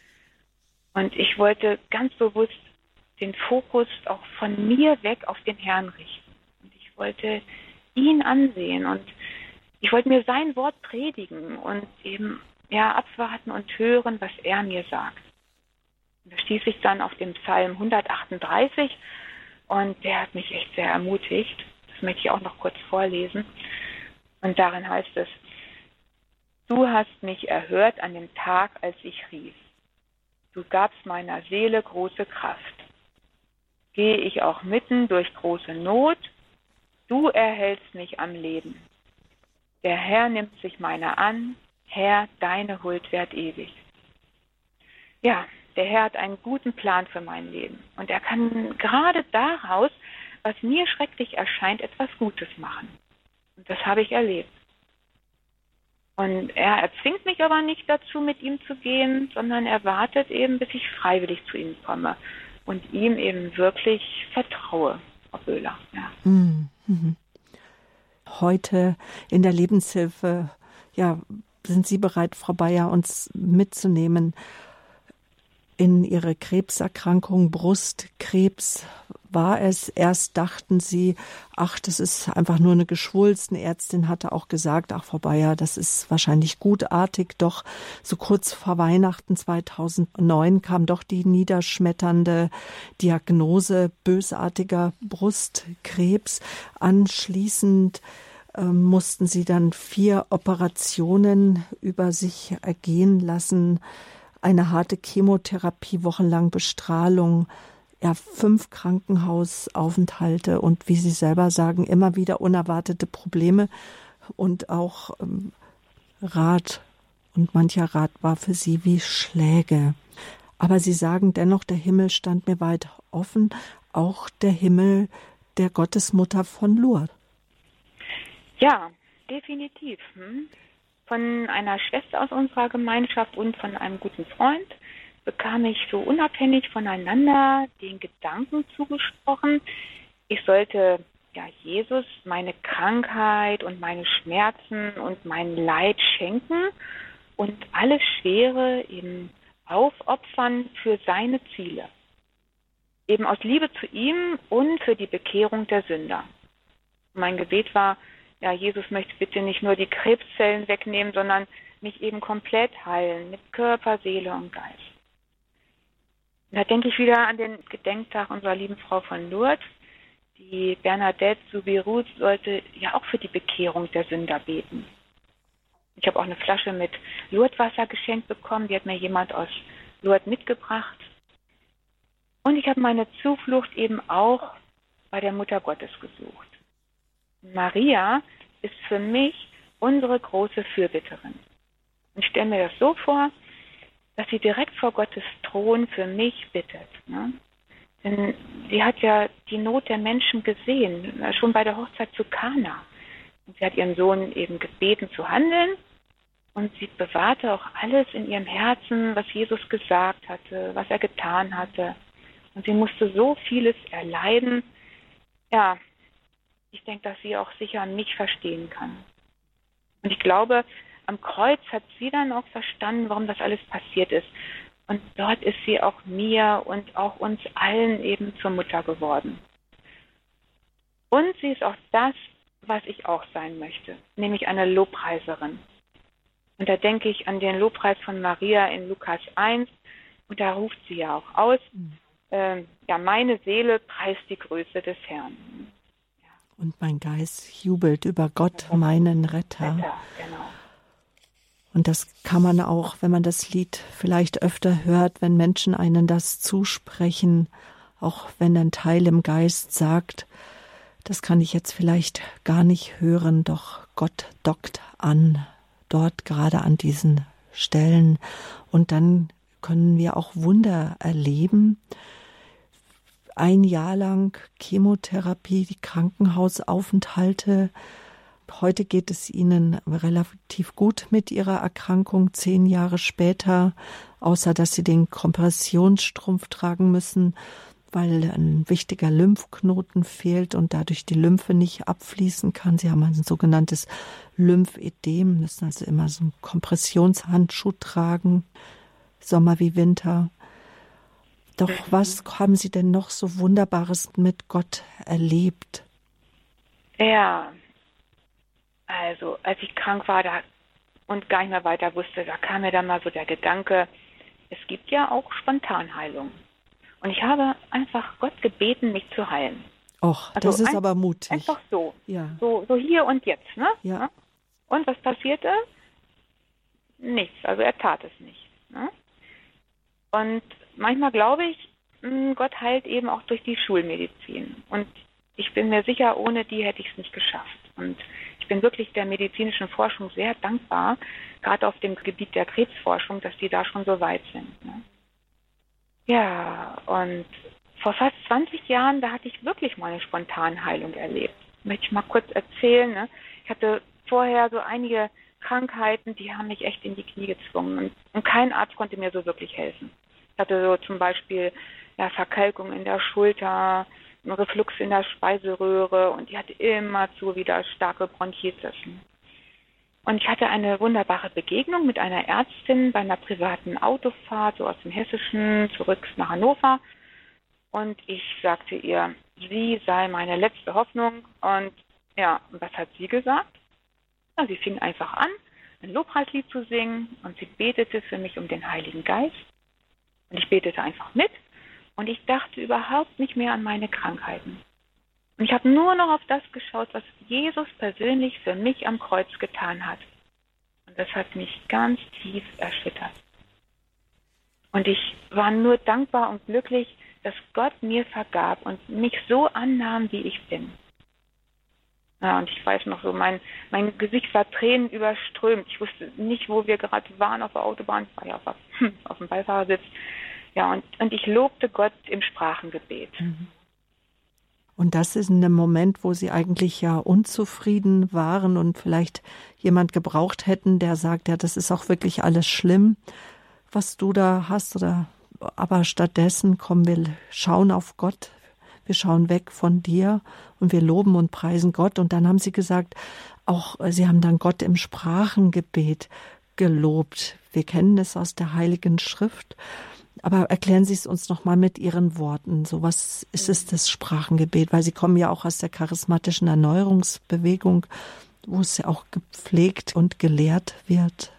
Speaker 2: Und ich wollte ganz bewusst den Fokus auch von mir weg auf den Herrn richten. Und ich wollte ihn ansehen und ich wollte mir sein Wort predigen und eben abwarten und hören, was er mir sagt. Und da stieß ich dann auf den Psalm 138 und der hat mich echt sehr ermutigt. Das möchte ich auch noch kurz vorlesen. Und darin heißt es: Du hast mich erhört an dem Tag, als ich rief. Du gabst meiner Seele große Kraft. Gehe ich auch mitten durch große Not, du erhältst mich am Leben. Der Herr nimmt sich meiner an, Herr, deine Huld währt ewig. Ja, der Herr hat einen guten Plan für mein Leben. Und er kann gerade daraus, was mir schrecklich erscheint, etwas Gutes machen. Und das habe ich erlebt. Und er erzwingt mich aber nicht dazu, mit ihm zu gehen, sondern er wartet eben, bis ich freiwillig zu ihm komme und ihm eben wirklich vertraue, Frau Böhler. Ja.
Speaker 1: Mhm. Heute in der Lebenshilfe, sind Sie bereit, Frau Bayer, uns mitzunehmen in Ihre Krebserkrankung, Brustkrebs war es. Erst dachten Sie, das ist einfach nur eine Geschwulst. Eine Ärztin hatte auch gesagt, Frau Bayer, das ist wahrscheinlich gutartig. Doch so kurz vor Weihnachten 2009 kam doch die niederschmetternde Diagnose bösartiger Brustkrebs. Anschließend mussten Sie dann 4 Operationen über sich ergehen lassen, eine harte Chemotherapie, wochenlang Bestrahlung, 5 Krankenhausaufenthalte und, wie Sie selber sagen, immer wieder unerwartete Probleme und auch Rat. Und mancher Rat war für Sie wie Schläge. Aber Sie sagen dennoch, der Himmel stand mir weit offen, auch der Himmel der Gottesmutter von Lourdes.
Speaker 2: Ja, definitiv. Von einer Schwester aus unserer Gemeinschaft und von einem guten Freund bekam ich so unabhängig voneinander den Gedanken zugesprochen, ich sollte Jesus meine Krankheit und meine Schmerzen und mein Leid schenken und alles Schwere eben aufopfern für seine Ziele. Eben aus Liebe zu ihm und für die Bekehrung der Sünder. Mein Gebet war, Jesus möchte bitte nicht nur die Krebszellen wegnehmen, sondern mich eben komplett heilen, mit Körper, Seele und Geist. Und da denke ich wieder an den Gedenktag unserer lieben Frau von Lourdes. Die Bernadette Soubirous sollte ja auch für die Bekehrung der Sünder beten. Ich habe auch eine Flasche mit Lourdeswasser geschenkt bekommen, die hat mir jemand aus Lourdes mitgebracht. Und ich habe meine Zuflucht eben auch bei der Mutter Gottes gesucht. Maria ist für mich unsere große Fürbitterin. Und ich stelle mir das so vor, dass sie direkt vor Gottes Thron für mich bittet. Ne? Denn sie hat ja die Not der Menschen gesehen, schon bei der Hochzeit zu Kana. Und sie hat ihren Sohn eben gebeten zu handeln Und sie bewahrte auch alles in ihrem Herzen, was Jesus gesagt hatte, was er getan hatte. Und sie musste so vieles erleiden. Ja, ich denke, dass sie auch sicher mich verstehen kann. Und ich glaube, am Kreuz hat sie dann auch verstanden, warum das alles passiert ist. Und dort ist sie auch mir und auch uns allen eben zur Mutter geworden. Und sie ist auch das, was ich auch sein möchte, nämlich eine Lobpreiserin. Und da denke ich an den Lobpreis von Maria in Lukas 1. Und da ruft sie ja auch aus, meine Seele preist die Größe des Herrn.
Speaker 1: Und mein Geist jubelt über Gott, meinen Retter.
Speaker 2: Genau.
Speaker 1: Und das kann man auch, wenn man das Lied vielleicht öfter hört, wenn Menschen einen das zusprechen, auch wenn ein Teil im Geist sagt, das kann ich jetzt vielleicht gar nicht hören, doch Gott dockt an, dort gerade an diesen Stellen. Und dann können wir auch Wunder erleben. 1 Jahr lang Chemotherapie, die Krankenhausaufenthalte. Heute geht es Ihnen relativ gut mit Ihrer Erkrankung, 10 Jahre später, außer dass Sie den Kompressionsstrumpf tragen müssen, weil ein wichtiger Lymphknoten fehlt und dadurch die Lymphe nicht abfließen kann. Sie haben ein sogenanntes Lymphödem, müssen also immer so einen Kompressionshandschuh tragen, Sommer wie Winter. Doch was haben Sie denn noch so Wunderbares mit Gott erlebt?
Speaker 2: Ja, also als ich krank war und gar nicht mehr weiter wusste, da kam mir dann mal so der Gedanke, es gibt ja auch Spontanheilung. Und ich habe einfach Gott gebeten, mich zu heilen.
Speaker 1: Och, also das ist aber mutig.
Speaker 2: Einfach so.
Speaker 1: Ja.
Speaker 2: So hier und jetzt, ne?
Speaker 1: Ja.
Speaker 2: Und was passierte? Nichts. Also er tat es nicht. Ne? Und manchmal glaube ich, Gott heilt eben auch durch die Schulmedizin. Und ich bin mir sicher, ohne die hätte ich es nicht geschafft. Und ich bin wirklich der medizinischen Forschung sehr dankbar, gerade auf dem Gebiet der Krebsforschung, dass die da schon so weit sind. Ne? Ja, und vor fast 20 Jahren, da hatte ich wirklich mal eine Spontanheilung erlebt. Möchte ich mal kurz erzählen. Ne? Ich hatte vorher so einige Krankheiten, die haben mich echt in die Knie gezwungen. Und kein Arzt konnte mir so wirklich helfen. Ich hatte so zum Beispiel Verkalkung in der Schulter, einen Reflux in der Speiseröhre und die hatte immerzu wieder starke Bronchitis. Und ich hatte eine wunderbare Begegnung mit einer Ärztin bei einer privaten Autofahrt, so aus dem Hessischen, zurück nach Hannover. Und ich sagte ihr, sie sei meine letzte Hoffnung. Und ja, was hat sie gesagt? Ja, sie fing einfach an, ein Lobpreislied zu singen und sie betete für mich um den Heiligen Geist. Und ich betete einfach mit und ich dachte überhaupt nicht mehr an meine Krankheiten. Und ich habe nur noch auf das geschaut, was Jesus persönlich für mich am Kreuz getan hat. Und das hat mich ganz tief erschüttert. Und ich war nur dankbar und glücklich, dass Gott mir vergab und mich so annahm, wie ich bin. Ja, und ich weiß noch so, mein Gesicht war Tränen überströmt. Ich wusste nicht, wo wir gerade waren auf der Autobahn. Ich war ja auf dem Beifahrersitz. Ja, und ich lobte Gott im Sprachengebet.
Speaker 1: Und das ist in dem Moment, wo Sie eigentlich ja unzufrieden waren und vielleicht jemand gebraucht hätten, der sagt, ja, das ist auch wirklich alles schlimm, was du da hast. Aber stattdessen wir schauen auf Gott, wir schauen weg von dir und wir loben und preisen Gott. Und dann haben Sie gesagt, auch Sie haben dann Gott im Sprachengebet gelobt. Wir kennen es aus der Heiligen Schrift. Aber erklären Sie es uns noch mal mit Ihren Worten. So, was ist es, das Sprachengebet? Weil Sie kommen ja auch aus der charismatischen Erneuerungsbewegung, wo es ja auch gepflegt und gelehrt wird.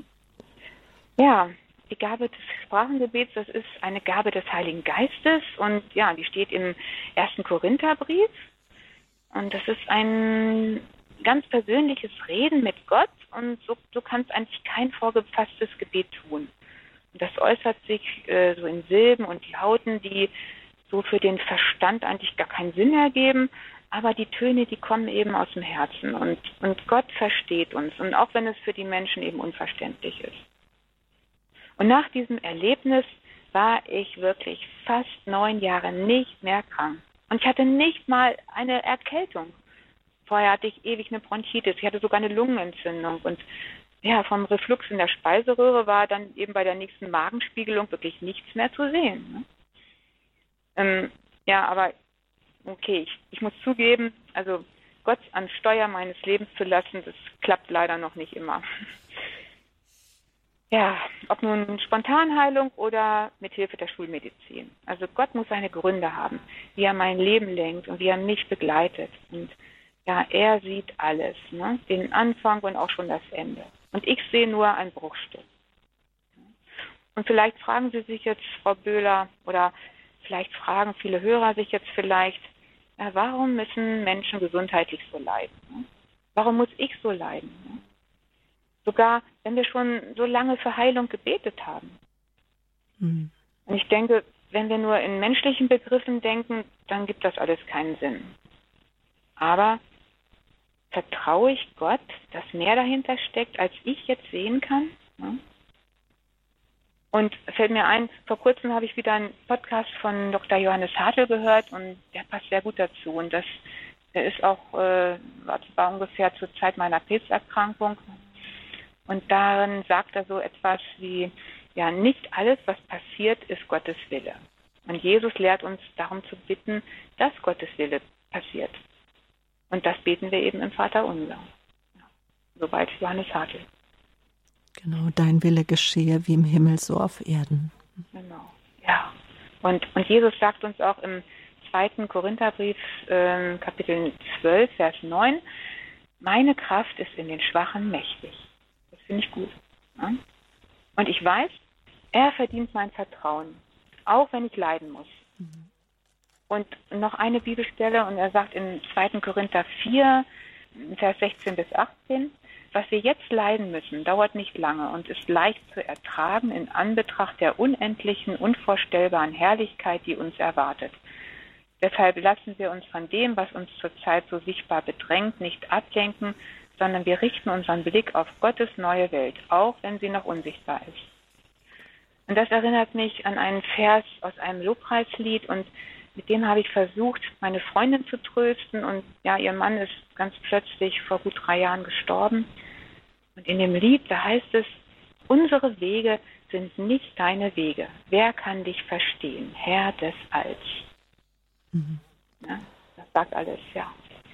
Speaker 2: Ja, die Gabe des Sprachengebets, das ist eine Gabe des Heiligen Geistes und ja, die steht im 1. Korintherbrief. Und das ist ein ganz persönliches Reden mit Gott und so kannst eigentlich kein vorgefasstes Gebet tun. Das äußert sich so in Silben und Lauten, die so für den Verstand eigentlich gar keinen Sinn ergeben, aber die Töne, die kommen eben aus dem Herzen und Gott versteht uns und auch wenn es für die Menschen eben unverständlich ist. Und nach diesem Erlebnis war ich wirklich fast 9 Jahre nicht mehr krank und ich hatte nicht mal eine Erkältung. Vorher hatte ich ewig eine Bronchitis, ich hatte sogar eine Lungenentzündung und ja, vom Reflux in der Speiseröhre war dann eben bei der nächsten Magenspiegelung wirklich nichts mehr zu sehen. Ne? Ja, aber okay, ich muss zugeben, also Gott an Steuer meines Lebens zu lassen, das klappt leider noch nicht immer. Ja, ob nun Spontanheilung oder mit Hilfe der Schulmedizin. Also Gott muss seine Gründe haben, wie er mein Leben lenkt und wie er mich begleitet. Und ja, er sieht alles, ne? Den Anfang und auch schon das Ende. Und ich sehe nur ein Bruchstück. Und vielleicht fragen Sie sich jetzt, Frau Böhler, oder vielleicht fragen viele Hörer sich jetzt vielleicht, ja, warum müssen Menschen gesundheitlich so leiden? Ne? Warum muss ich so leiden? Ne? Sogar, wenn wir schon so lange für Heilung gebetet haben. Und ich denke, wenn wir nur in menschlichen Begriffen denken, dann gibt das alles keinen Sinn. Aber vertraue ich Gott, dass mehr dahinter steckt, als ich jetzt sehen kann? Ne? Und fällt mir ein, vor kurzem habe ich wieder einen Podcast von Dr. Johannes Hartl gehört und der passt sehr gut dazu. Und der ist auch, war ungefähr zur Zeit meiner Krebserkrankung. Und darin sagt er so etwas wie, ja, nicht alles, was passiert, ist Gottes Wille. Und Jesus lehrt uns darum zu bitten, dass Gottes Wille passiert. Und das beten wir eben im Vaterunser. Ja, soweit Johannes Hartl.
Speaker 1: Genau, dein Wille geschehe wie im Himmel, so auf Erden.
Speaker 2: Genau, ja. Und Jesus sagt uns auch im 2. Korintherbrief, Kapitel 12, Vers 9, meine Kraft ist in den Schwachen mächtig. Das finde ich gut. Ja? Und ich weiß, er verdient mein Vertrauen, auch wenn ich leiden muss. Und noch eine Bibelstelle, und er sagt in 2. Korinther 4, Vers 16 bis 18, was wir jetzt leiden müssen, dauert nicht lange und ist leicht zu ertragen in Anbetracht der unendlichen, unvorstellbaren Herrlichkeit, die uns erwartet. Deshalb lassen wir uns von dem, was uns zurzeit so sichtbar bedrängt, nicht ablenken, sondern wir richten unseren Blick auf Gottes neue Welt, auch wenn sie noch unsichtbar ist. Und das erinnert mich an einen Vers aus einem Lobpreislied, und mit dem habe ich versucht, meine Freundin zu trösten. Und ja, ihr Mann ist ganz plötzlich vor gut 3 Jahren gestorben. Und in dem Lied, da heißt es, unsere Wege sind nicht deine Wege. Wer kann dich verstehen, Herr des Alls? Ja, das sagt alles, ja.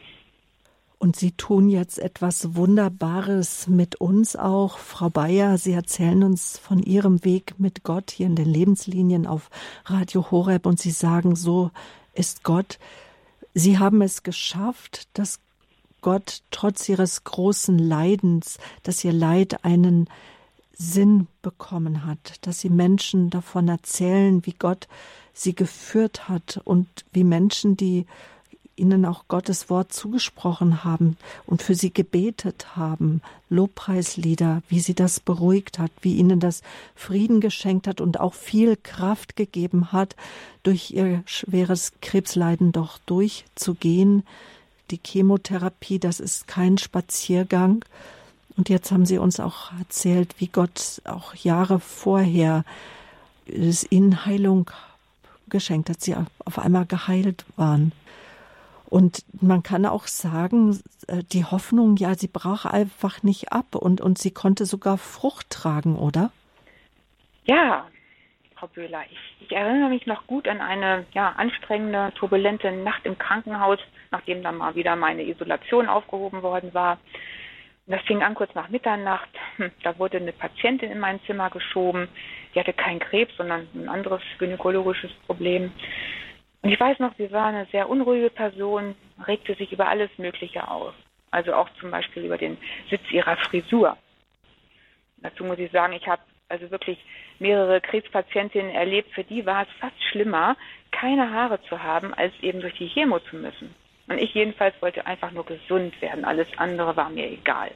Speaker 1: Und Sie tun jetzt etwas Wunderbares mit uns auch. Frau Bayer, Sie erzählen uns von Ihrem Weg mit Gott hier in den Lebenslinien auf Radio Horeb und Sie sagen, so ist Gott. Sie haben es geschafft, dass Gott trotz Ihres großen Leidens, dass Ihr Leid einen Sinn bekommen hat, dass Sie Menschen davon erzählen, wie Gott Sie geführt hat und wie Menschen, die Ihnen auch Gottes Wort zugesprochen haben und für Sie gebetet haben, Lobpreislieder, wie Sie das beruhigt hat, wie Ihnen das Frieden geschenkt hat und auch viel Kraft gegeben hat, durch Ihr schweres Krebsleiden doch durchzugehen. Die Chemotherapie, das ist kein Spaziergang. Und jetzt haben Sie uns auch erzählt, wie Gott auch Jahre vorher es Ihnen Heilung geschenkt hat, Sie auf einmal geheilt waren. Und man kann auch sagen, die Hoffnung, ja, sie brach einfach nicht ab und sie konnte sogar Frucht tragen, oder?
Speaker 2: Ja, Frau Böhler, ich erinnere mich noch gut an eine anstrengende, turbulente Nacht im Krankenhaus, nachdem dann mal wieder meine Isolation aufgehoben worden war. Und das fing an kurz nach Mitternacht. Da wurde eine Patientin in mein Zimmer geschoben. Die hatte keinen Krebs, sondern ein anderes gynäkologisches Problem. Und ich weiß noch, sie war eine sehr unruhige Person, regte sich über alles Mögliche auf. Also auch zum Beispiel über den Sitz ihrer Frisur. Dazu muss ich sagen, ich habe also wirklich mehrere Krebspatientinnen erlebt, für die war es fast schlimmer, keine Haare zu haben, als eben durch die Chemo zu müssen. Und ich jedenfalls wollte einfach nur gesund werden. Alles andere war mir egal.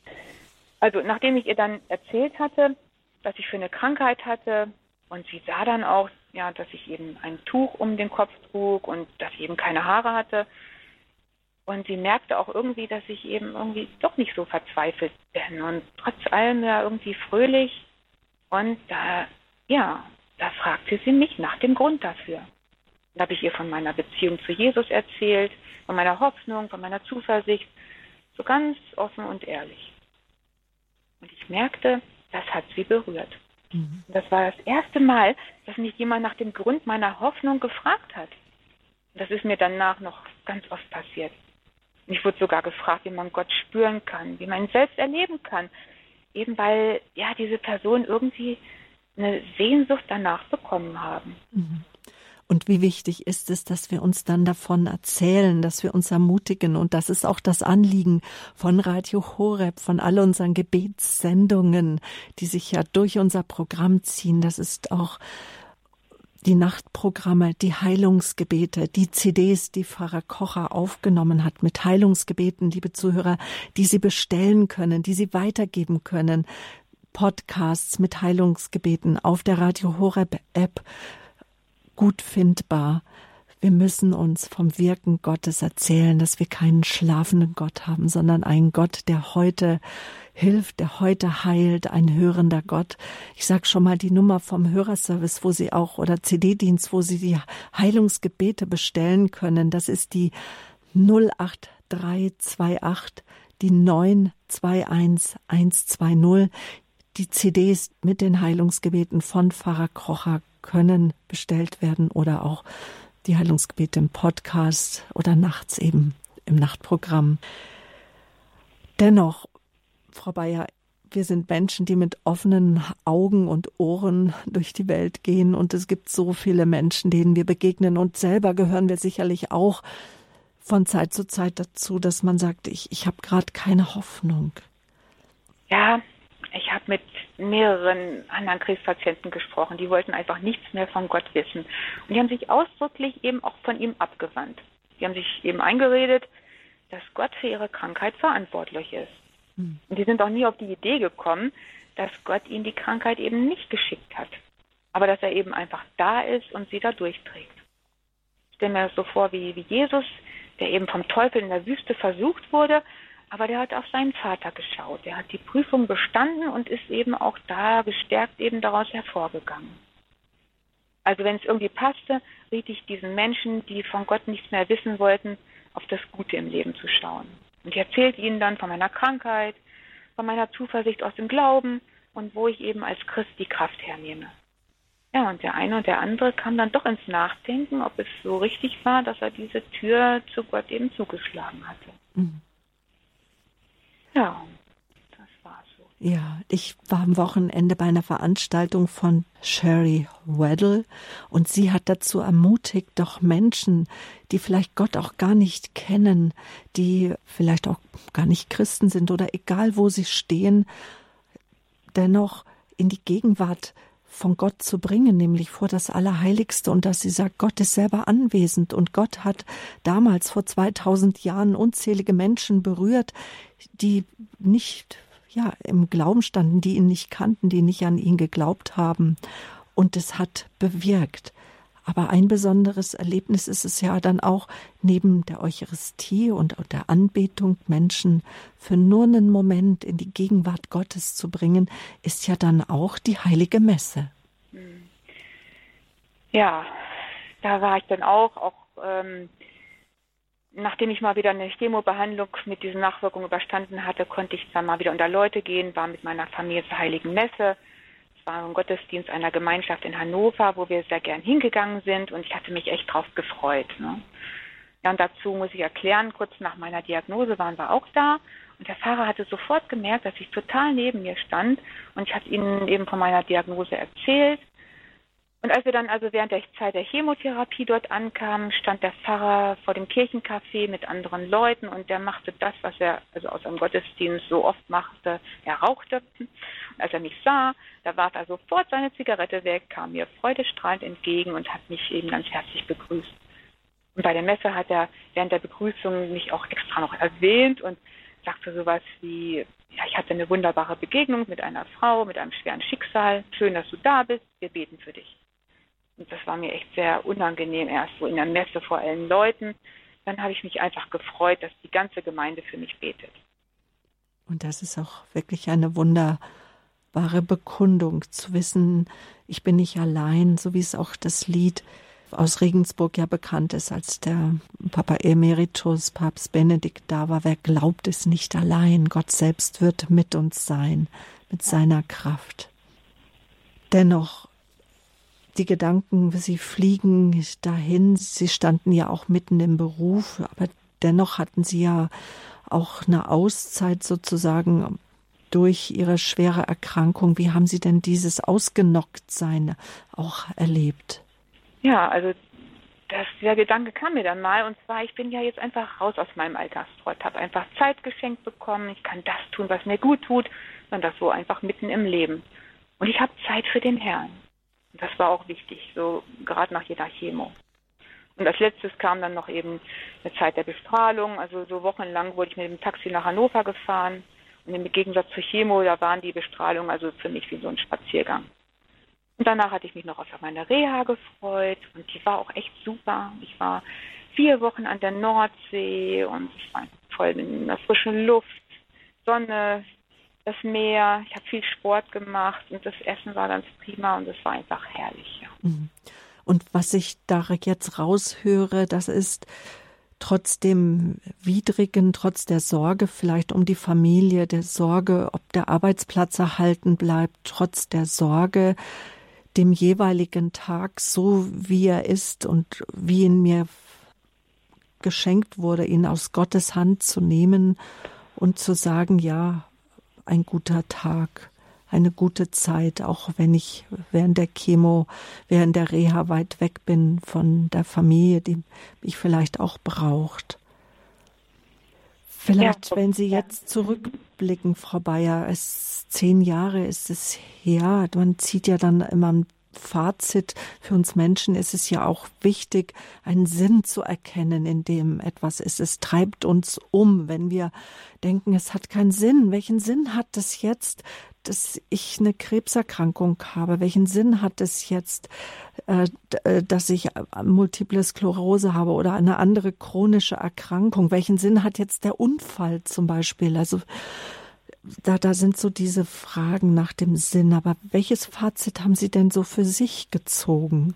Speaker 2: Also nachdem ich ihr dann erzählt hatte, was ich für eine Krankheit hatte, und sie sah dann auch, dass ich eben ein Tuch um den Kopf trug und dass ich eben keine Haare hatte. Und sie merkte auch irgendwie, dass ich eben irgendwie doch nicht so verzweifelt bin und trotz allem irgendwie fröhlich. Und da fragte sie mich nach dem Grund dafür. Da habe ich ihr von meiner Beziehung zu Jesus erzählt, von meiner Hoffnung, von meiner Zuversicht, so ganz offen und ehrlich. Und ich merkte, das hat sie berührt. Und das war das erste Mal, dass mich jemand nach dem Grund meiner Hoffnung gefragt hat. Und das ist mir danach noch ganz oft passiert. Und ich wurde sogar gefragt, wie man Gott spüren kann, wie man ihn selbst erleben kann. Eben weil diese Person irgendwie eine Sehnsucht danach bekommen haben.
Speaker 1: Und wie wichtig ist es, dass wir uns dann davon erzählen, dass wir uns ermutigen. Und das ist auch das Anliegen von Radio Horeb, von all unseren Gebetssendungen, die sich ja durch unser Programm ziehen. Das ist auch die Nachtprogramme, die Heilungsgebete, die CDs, die Pfarrer Kocher aufgenommen hat mit Heilungsgebeten, liebe Zuhörer, die Sie bestellen können, die Sie weitergeben können. Podcasts mit Heilungsgebeten auf der Radio Horeb App, gut findbar. Wir müssen uns vom Wirken Gottes erzählen, dass wir keinen schlafenden Gott haben, sondern einen Gott, der heute hilft, der heute heilt, ein hörender Gott. Ich sage schon mal die Nummer vom Hörerservice, wo Sie auch, oder CD-Dienst, wo Sie die Heilungsgebete bestellen können. Das ist die 08328, die 921120. Die CDs mit den Heilungsgebeten von Pfarrer Kocher können bestellt werden oder auch die Heilungsgebete im Podcast oder nachts eben im Nachtprogramm. Dennoch, Frau Bayer, wir sind Menschen, die mit offenen Augen und Ohren durch die Welt gehen und es gibt so viele Menschen, denen wir begegnen und selber gehören wir sicherlich auch von Zeit zu Zeit dazu, dass man sagt, ich habe gerade keine Hoffnung.
Speaker 2: Ja, ich habe mit mehreren anderen Krebspatienten gesprochen, die wollten einfach nichts mehr von Gott wissen. Und die haben sich ausdrücklich eben auch von ihm abgewandt. Die haben sich eben eingeredet, dass Gott für ihre Krankheit verantwortlich ist. Und die sind auch nie auf die Idee gekommen, dass Gott ihnen die Krankheit eben nicht geschickt hat. Aber dass er eben einfach da ist und sie da durchträgt. Ich stelle mir das so vor wie Jesus, der eben vom Teufel in der Wüste versucht wurde, aber der hat auf seinen Vater geschaut. Der hat die Prüfung bestanden und ist eben auch da gestärkt eben daraus hervorgegangen. Also wenn es irgendwie passte, riet ich diesen Menschen, die von Gott nichts mehr wissen wollten, auf das Gute im Leben zu schauen. Und ich erzählte ihnen dann von meiner Krankheit, von meiner Zuversicht aus dem Glauben und wo ich eben als Christ die Kraft hernehme. Ja, und der eine und der andere kam dann doch ins Nachdenken, ob es so richtig war, dass er diese Tür zu Gott eben zugeschlagen hatte. Ja, das war so.
Speaker 1: Ja, ich war am Wochenende bei einer Veranstaltung von Sherry Weddle und sie hat dazu ermutigt, doch Menschen, die vielleicht Gott auch gar nicht kennen, die vielleicht auch gar nicht Christen sind oder egal wo sie stehen, dennoch in die Gegenwart von Gott zu bringen, nämlich vor das Allerheiligste und dass sie sagt, Gott ist selber anwesend und Gott hat damals vor 2000 Jahren unzählige Menschen berührt, die nicht im Glauben standen, die ihn nicht kannten, die nicht an ihn geglaubt haben und es hat bewirkt. Aber ein besonderes Erlebnis ist es ja dann auch, neben der Eucharistie und der Anbetung Menschen für nur einen Moment in die Gegenwart Gottes zu bringen, ist ja dann auch die Heilige Messe.
Speaker 2: Ja, da war ich dann auch nachdem ich mal wieder eine Chemobehandlung mit diesen Nachwirkungen überstanden hatte, konnte ich dann mal wieder unter Leute gehen, war mit meiner Familie zur Heiligen Messe. Es war ein Gottesdienst einer Gemeinschaft in Hannover, wo wir sehr gern hingegangen sind und ich hatte mich echt drauf gefreut. Ne? Ja, und dazu muss ich erklären, kurz nach meiner Diagnose waren wir auch da und der Pfarrer hatte sofort gemerkt, dass ich total neben mir stand und ich hatte ihnen eben von meiner Diagnose erzählt. Und als wir dann also während der Zeit der Chemotherapie dort ankamen, stand der Pfarrer vor dem Kirchencafé mit anderen Leuten und der machte das, was er also aus einem Gottesdienst so oft machte. Er rauchte. Und als er mich sah, da warf er sofort seine Zigarette weg, kam mir freudestrahlend entgegen und hat mich eben ganz herzlich begrüßt. Und bei der Messe hat er während der Begrüßung mich auch extra noch erwähnt und sagte sowas wie, ja, ich hatte eine wunderbare Begegnung mit einer Frau mit einem schweren Schicksal. Schön, dass du da bist. Wir beten für dich. Und das war mir echt sehr unangenehm, erst so in der Messe vor allen Leuten. Dann habe ich mich einfach gefreut, dass die ganze Gemeinde für mich betet.
Speaker 1: Und das ist auch wirklich eine wunderbare Bekundung, zu wissen, ich bin nicht allein, so wie es auch das Lied aus Regensburg ja bekannt ist, als der Papa Emeritus, Papst Benedikt da war. Wer glaubt es nicht allein? Gott selbst wird mit uns sein, mit seiner Kraft. Dennoch, die Gedanken, sie fliegen dahin. Sie standen ja auch mitten im Beruf, aber dennoch hatten sie ja auch eine Auszeit sozusagen durch ihre schwere Erkrankung. Wie haben Sie denn dieses Ausgenocktsein auch erlebt?
Speaker 2: Ja, also der Gedanke kam mir dann mal, und zwar, ich bin ja jetzt einfach raus aus meinem Alltagstrott, habe einfach Zeit geschenkt bekommen, ich kann das tun, was mir gut tut, und das so einfach mitten im Leben. Und ich habe Zeit für den Herrn. Und das war auch wichtig, so gerade nach jeder Chemo. Und als letztes kam dann noch eben eine Zeit der Bestrahlung, also so wochenlang wurde ich mit dem Taxi nach Hannover gefahren. Und im Gegensatz zur Chemo, da waren die Bestrahlungen also für mich wie so ein Spaziergang. Und danach hatte ich mich noch auf meine Reha gefreut und die war auch echt super. Ich war 4 Wochen an der Nordsee und ich war voll in der frischen Luft, Sonne, das Meer. Ich habe viel Sport gemacht und das Essen war ganz prima und es war einfach herrlich. Ja.
Speaker 1: Und was ich da jetzt raushöre, das ist trotz dem Widrigen, trotz der Sorge vielleicht um die Familie, der Sorge, ob der Arbeitsplatz erhalten bleibt, trotz der Sorge, dem jeweiligen Tag so wie er ist und wie ihn mir geschenkt wurde, ihn aus Gottes Hand zu nehmen und zu sagen, ja, ein guter Tag, eine gute Zeit, auch wenn ich während der Chemo, während der Reha weit weg bin von der Familie, die mich vielleicht auch braucht. Vielleicht, wenn Sie jetzt zurückblicken, Frau Bayer, 10 Jahre ist es her, man zieht ja dann immer ein Fazit. Für uns Menschen ist es ja auch wichtig, einen Sinn zu erkennen, in dem etwas ist. Es treibt uns um, wenn wir denken, es hat keinen Sinn. Welchen Sinn hat es jetzt, dass ich eine Krebserkrankung habe? Welchen Sinn hat es jetzt, dass ich Multiple Sklerose habe oder eine andere chronische Erkrankung? Welchen Sinn hat jetzt der Unfall zum Beispiel? Also da sind so diese Fragen nach dem Sinn. Aber welches Fazit haben Sie denn so für sich gezogen?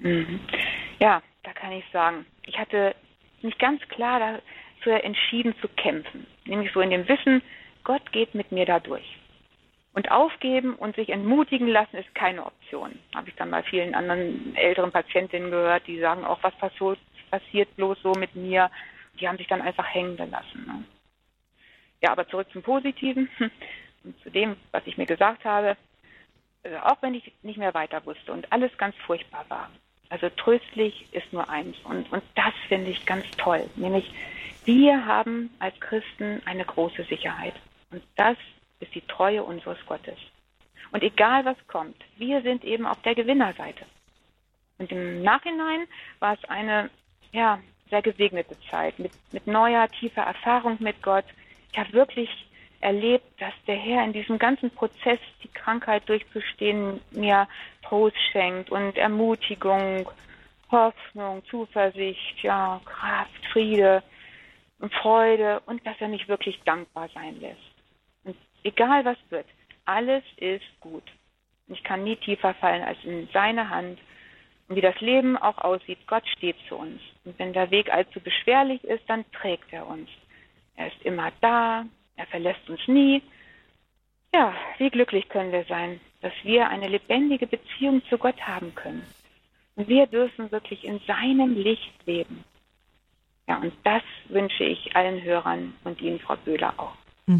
Speaker 2: Ja, da kann ich sagen, ich hatte mich ganz klar dafür entschieden zu kämpfen. Nämlich so in dem Wissen, Gott geht mit mir da durch. Und aufgeben und sich entmutigen lassen ist keine Option. Habe ich dann bei vielen anderen älteren Patientinnen gehört, die sagen auch, was passiert bloß so mit mir. Die haben sich dann einfach hängen gelassen. Ne? Ja, aber zurück zum Positiven und zu dem, was ich mir gesagt habe. Also auch wenn ich nicht mehr weiter wusste und alles ganz furchtbar war. Also tröstlich ist nur eins. Und das finde ich ganz toll. Nämlich, wir haben als Christen eine große Sicherheit. Und das ist die Treue unseres Gottes. Und egal was kommt, wir sind eben auf der Gewinnerseite. Und im Nachhinein war es eine sehr gesegnete Zeit mit neuer, tiefer Erfahrung mit Gott. Ich habe wirklich erlebt, dass der Herr in diesem ganzen Prozess, die Krankheit durchzustehen, mir Trost schenkt und Ermutigung, Hoffnung, Zuversicht, Kraft, Friede und Freude und dass er mich wirklich dankbar sein lässt. Und egal was wird, alles ist gut. Ich kann nie tiefer fallen als in seine Hand. Und wie das Leben auch aussieht, Gott steht zu uns. Und wenn der Weg allzu beschwerlich ist, dann trägt er uns. Er ist immer da, er verlässt uns nie. Ja, wie glücklich können wir sein, dass wir eine lebendige Beziehung zu Gott haben können. Und wir dürfen wirklich in seinem Licht leben. Ja, und das wünsche ich allen Hörern und Ihnen, Frau Böhler, auch.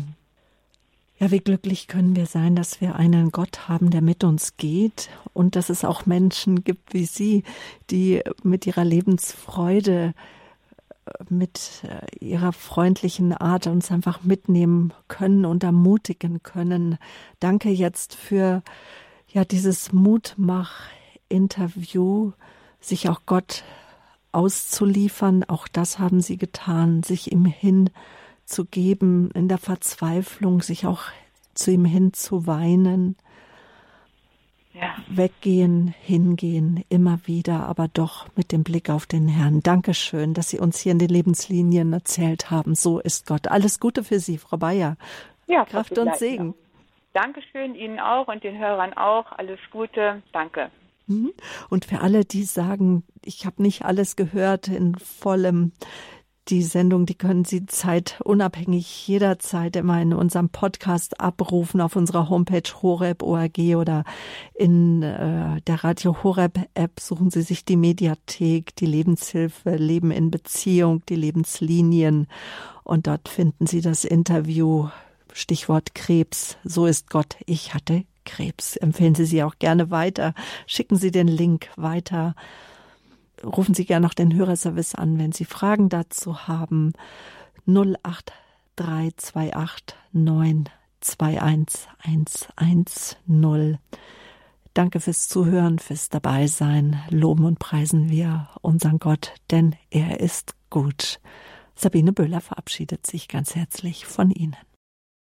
Speaker 1: Ja, wie glücklich können wir sein, dass wir einen Gott haben, der mit uns geht und dass es auch Menschen gibt wie Sie, die mit ihrer Lebensfreude, mit ihrer freundlichen Art uns einfach mitnehmen können und ermutigen können. Danke jetzt für dieses Mutmach-Interview, sich auch Gott auszuliefern. Auch das haben Sie getan, sich ihm hinzugeben, in der Verzweiflung, sich auch zu ihm hin zu weinen. Ja. Weggehen, hingehen, immer wieder, aber doch mit dem Blick auf den Herrn. Dankeschön, dass Sie uns hier in den Lebenslinien erzählt haben. So ist Gott. Alles Gute für Sie, Frau Bayer.
Speaker 2: Ja,
Speaker 1: Kraft und Segen.
Speaker 2: Dankeschön Ihnen auch und den Hörern auch. Alles Gute. Danke.
Speaker 1: Und für alle, die sagen, ich habe nicht alles gehört in vollem, die Sendung, die können Sie zeitunabhängig jederzeit immer in unserem Podcast abrufen, auf unserer Homepage horeb.org oder in der Radio Horeb App. Suchen Sie sich die Mediathek, die Lebenshilfe, Leben in Beziehung, die Lebenslinien. Und dort finden Sie das Interview, Stichwort Krebs. So ist Gott, ich hatte Krebs. Empfehlen Sie sie auch gerne weiter. Schicken Sie den Link weiter. Rufen Sie gerne noch den Hörerservice an, wenn Sie Fragen dazu haben. 08328 921 110. Danke fürs Zuhören, fürs Dabeisein. Loben und preisen wir unseren Gott, denn er ist gut. Sabine Böhler verabschiedet sich ganz herzlich von Ihnen.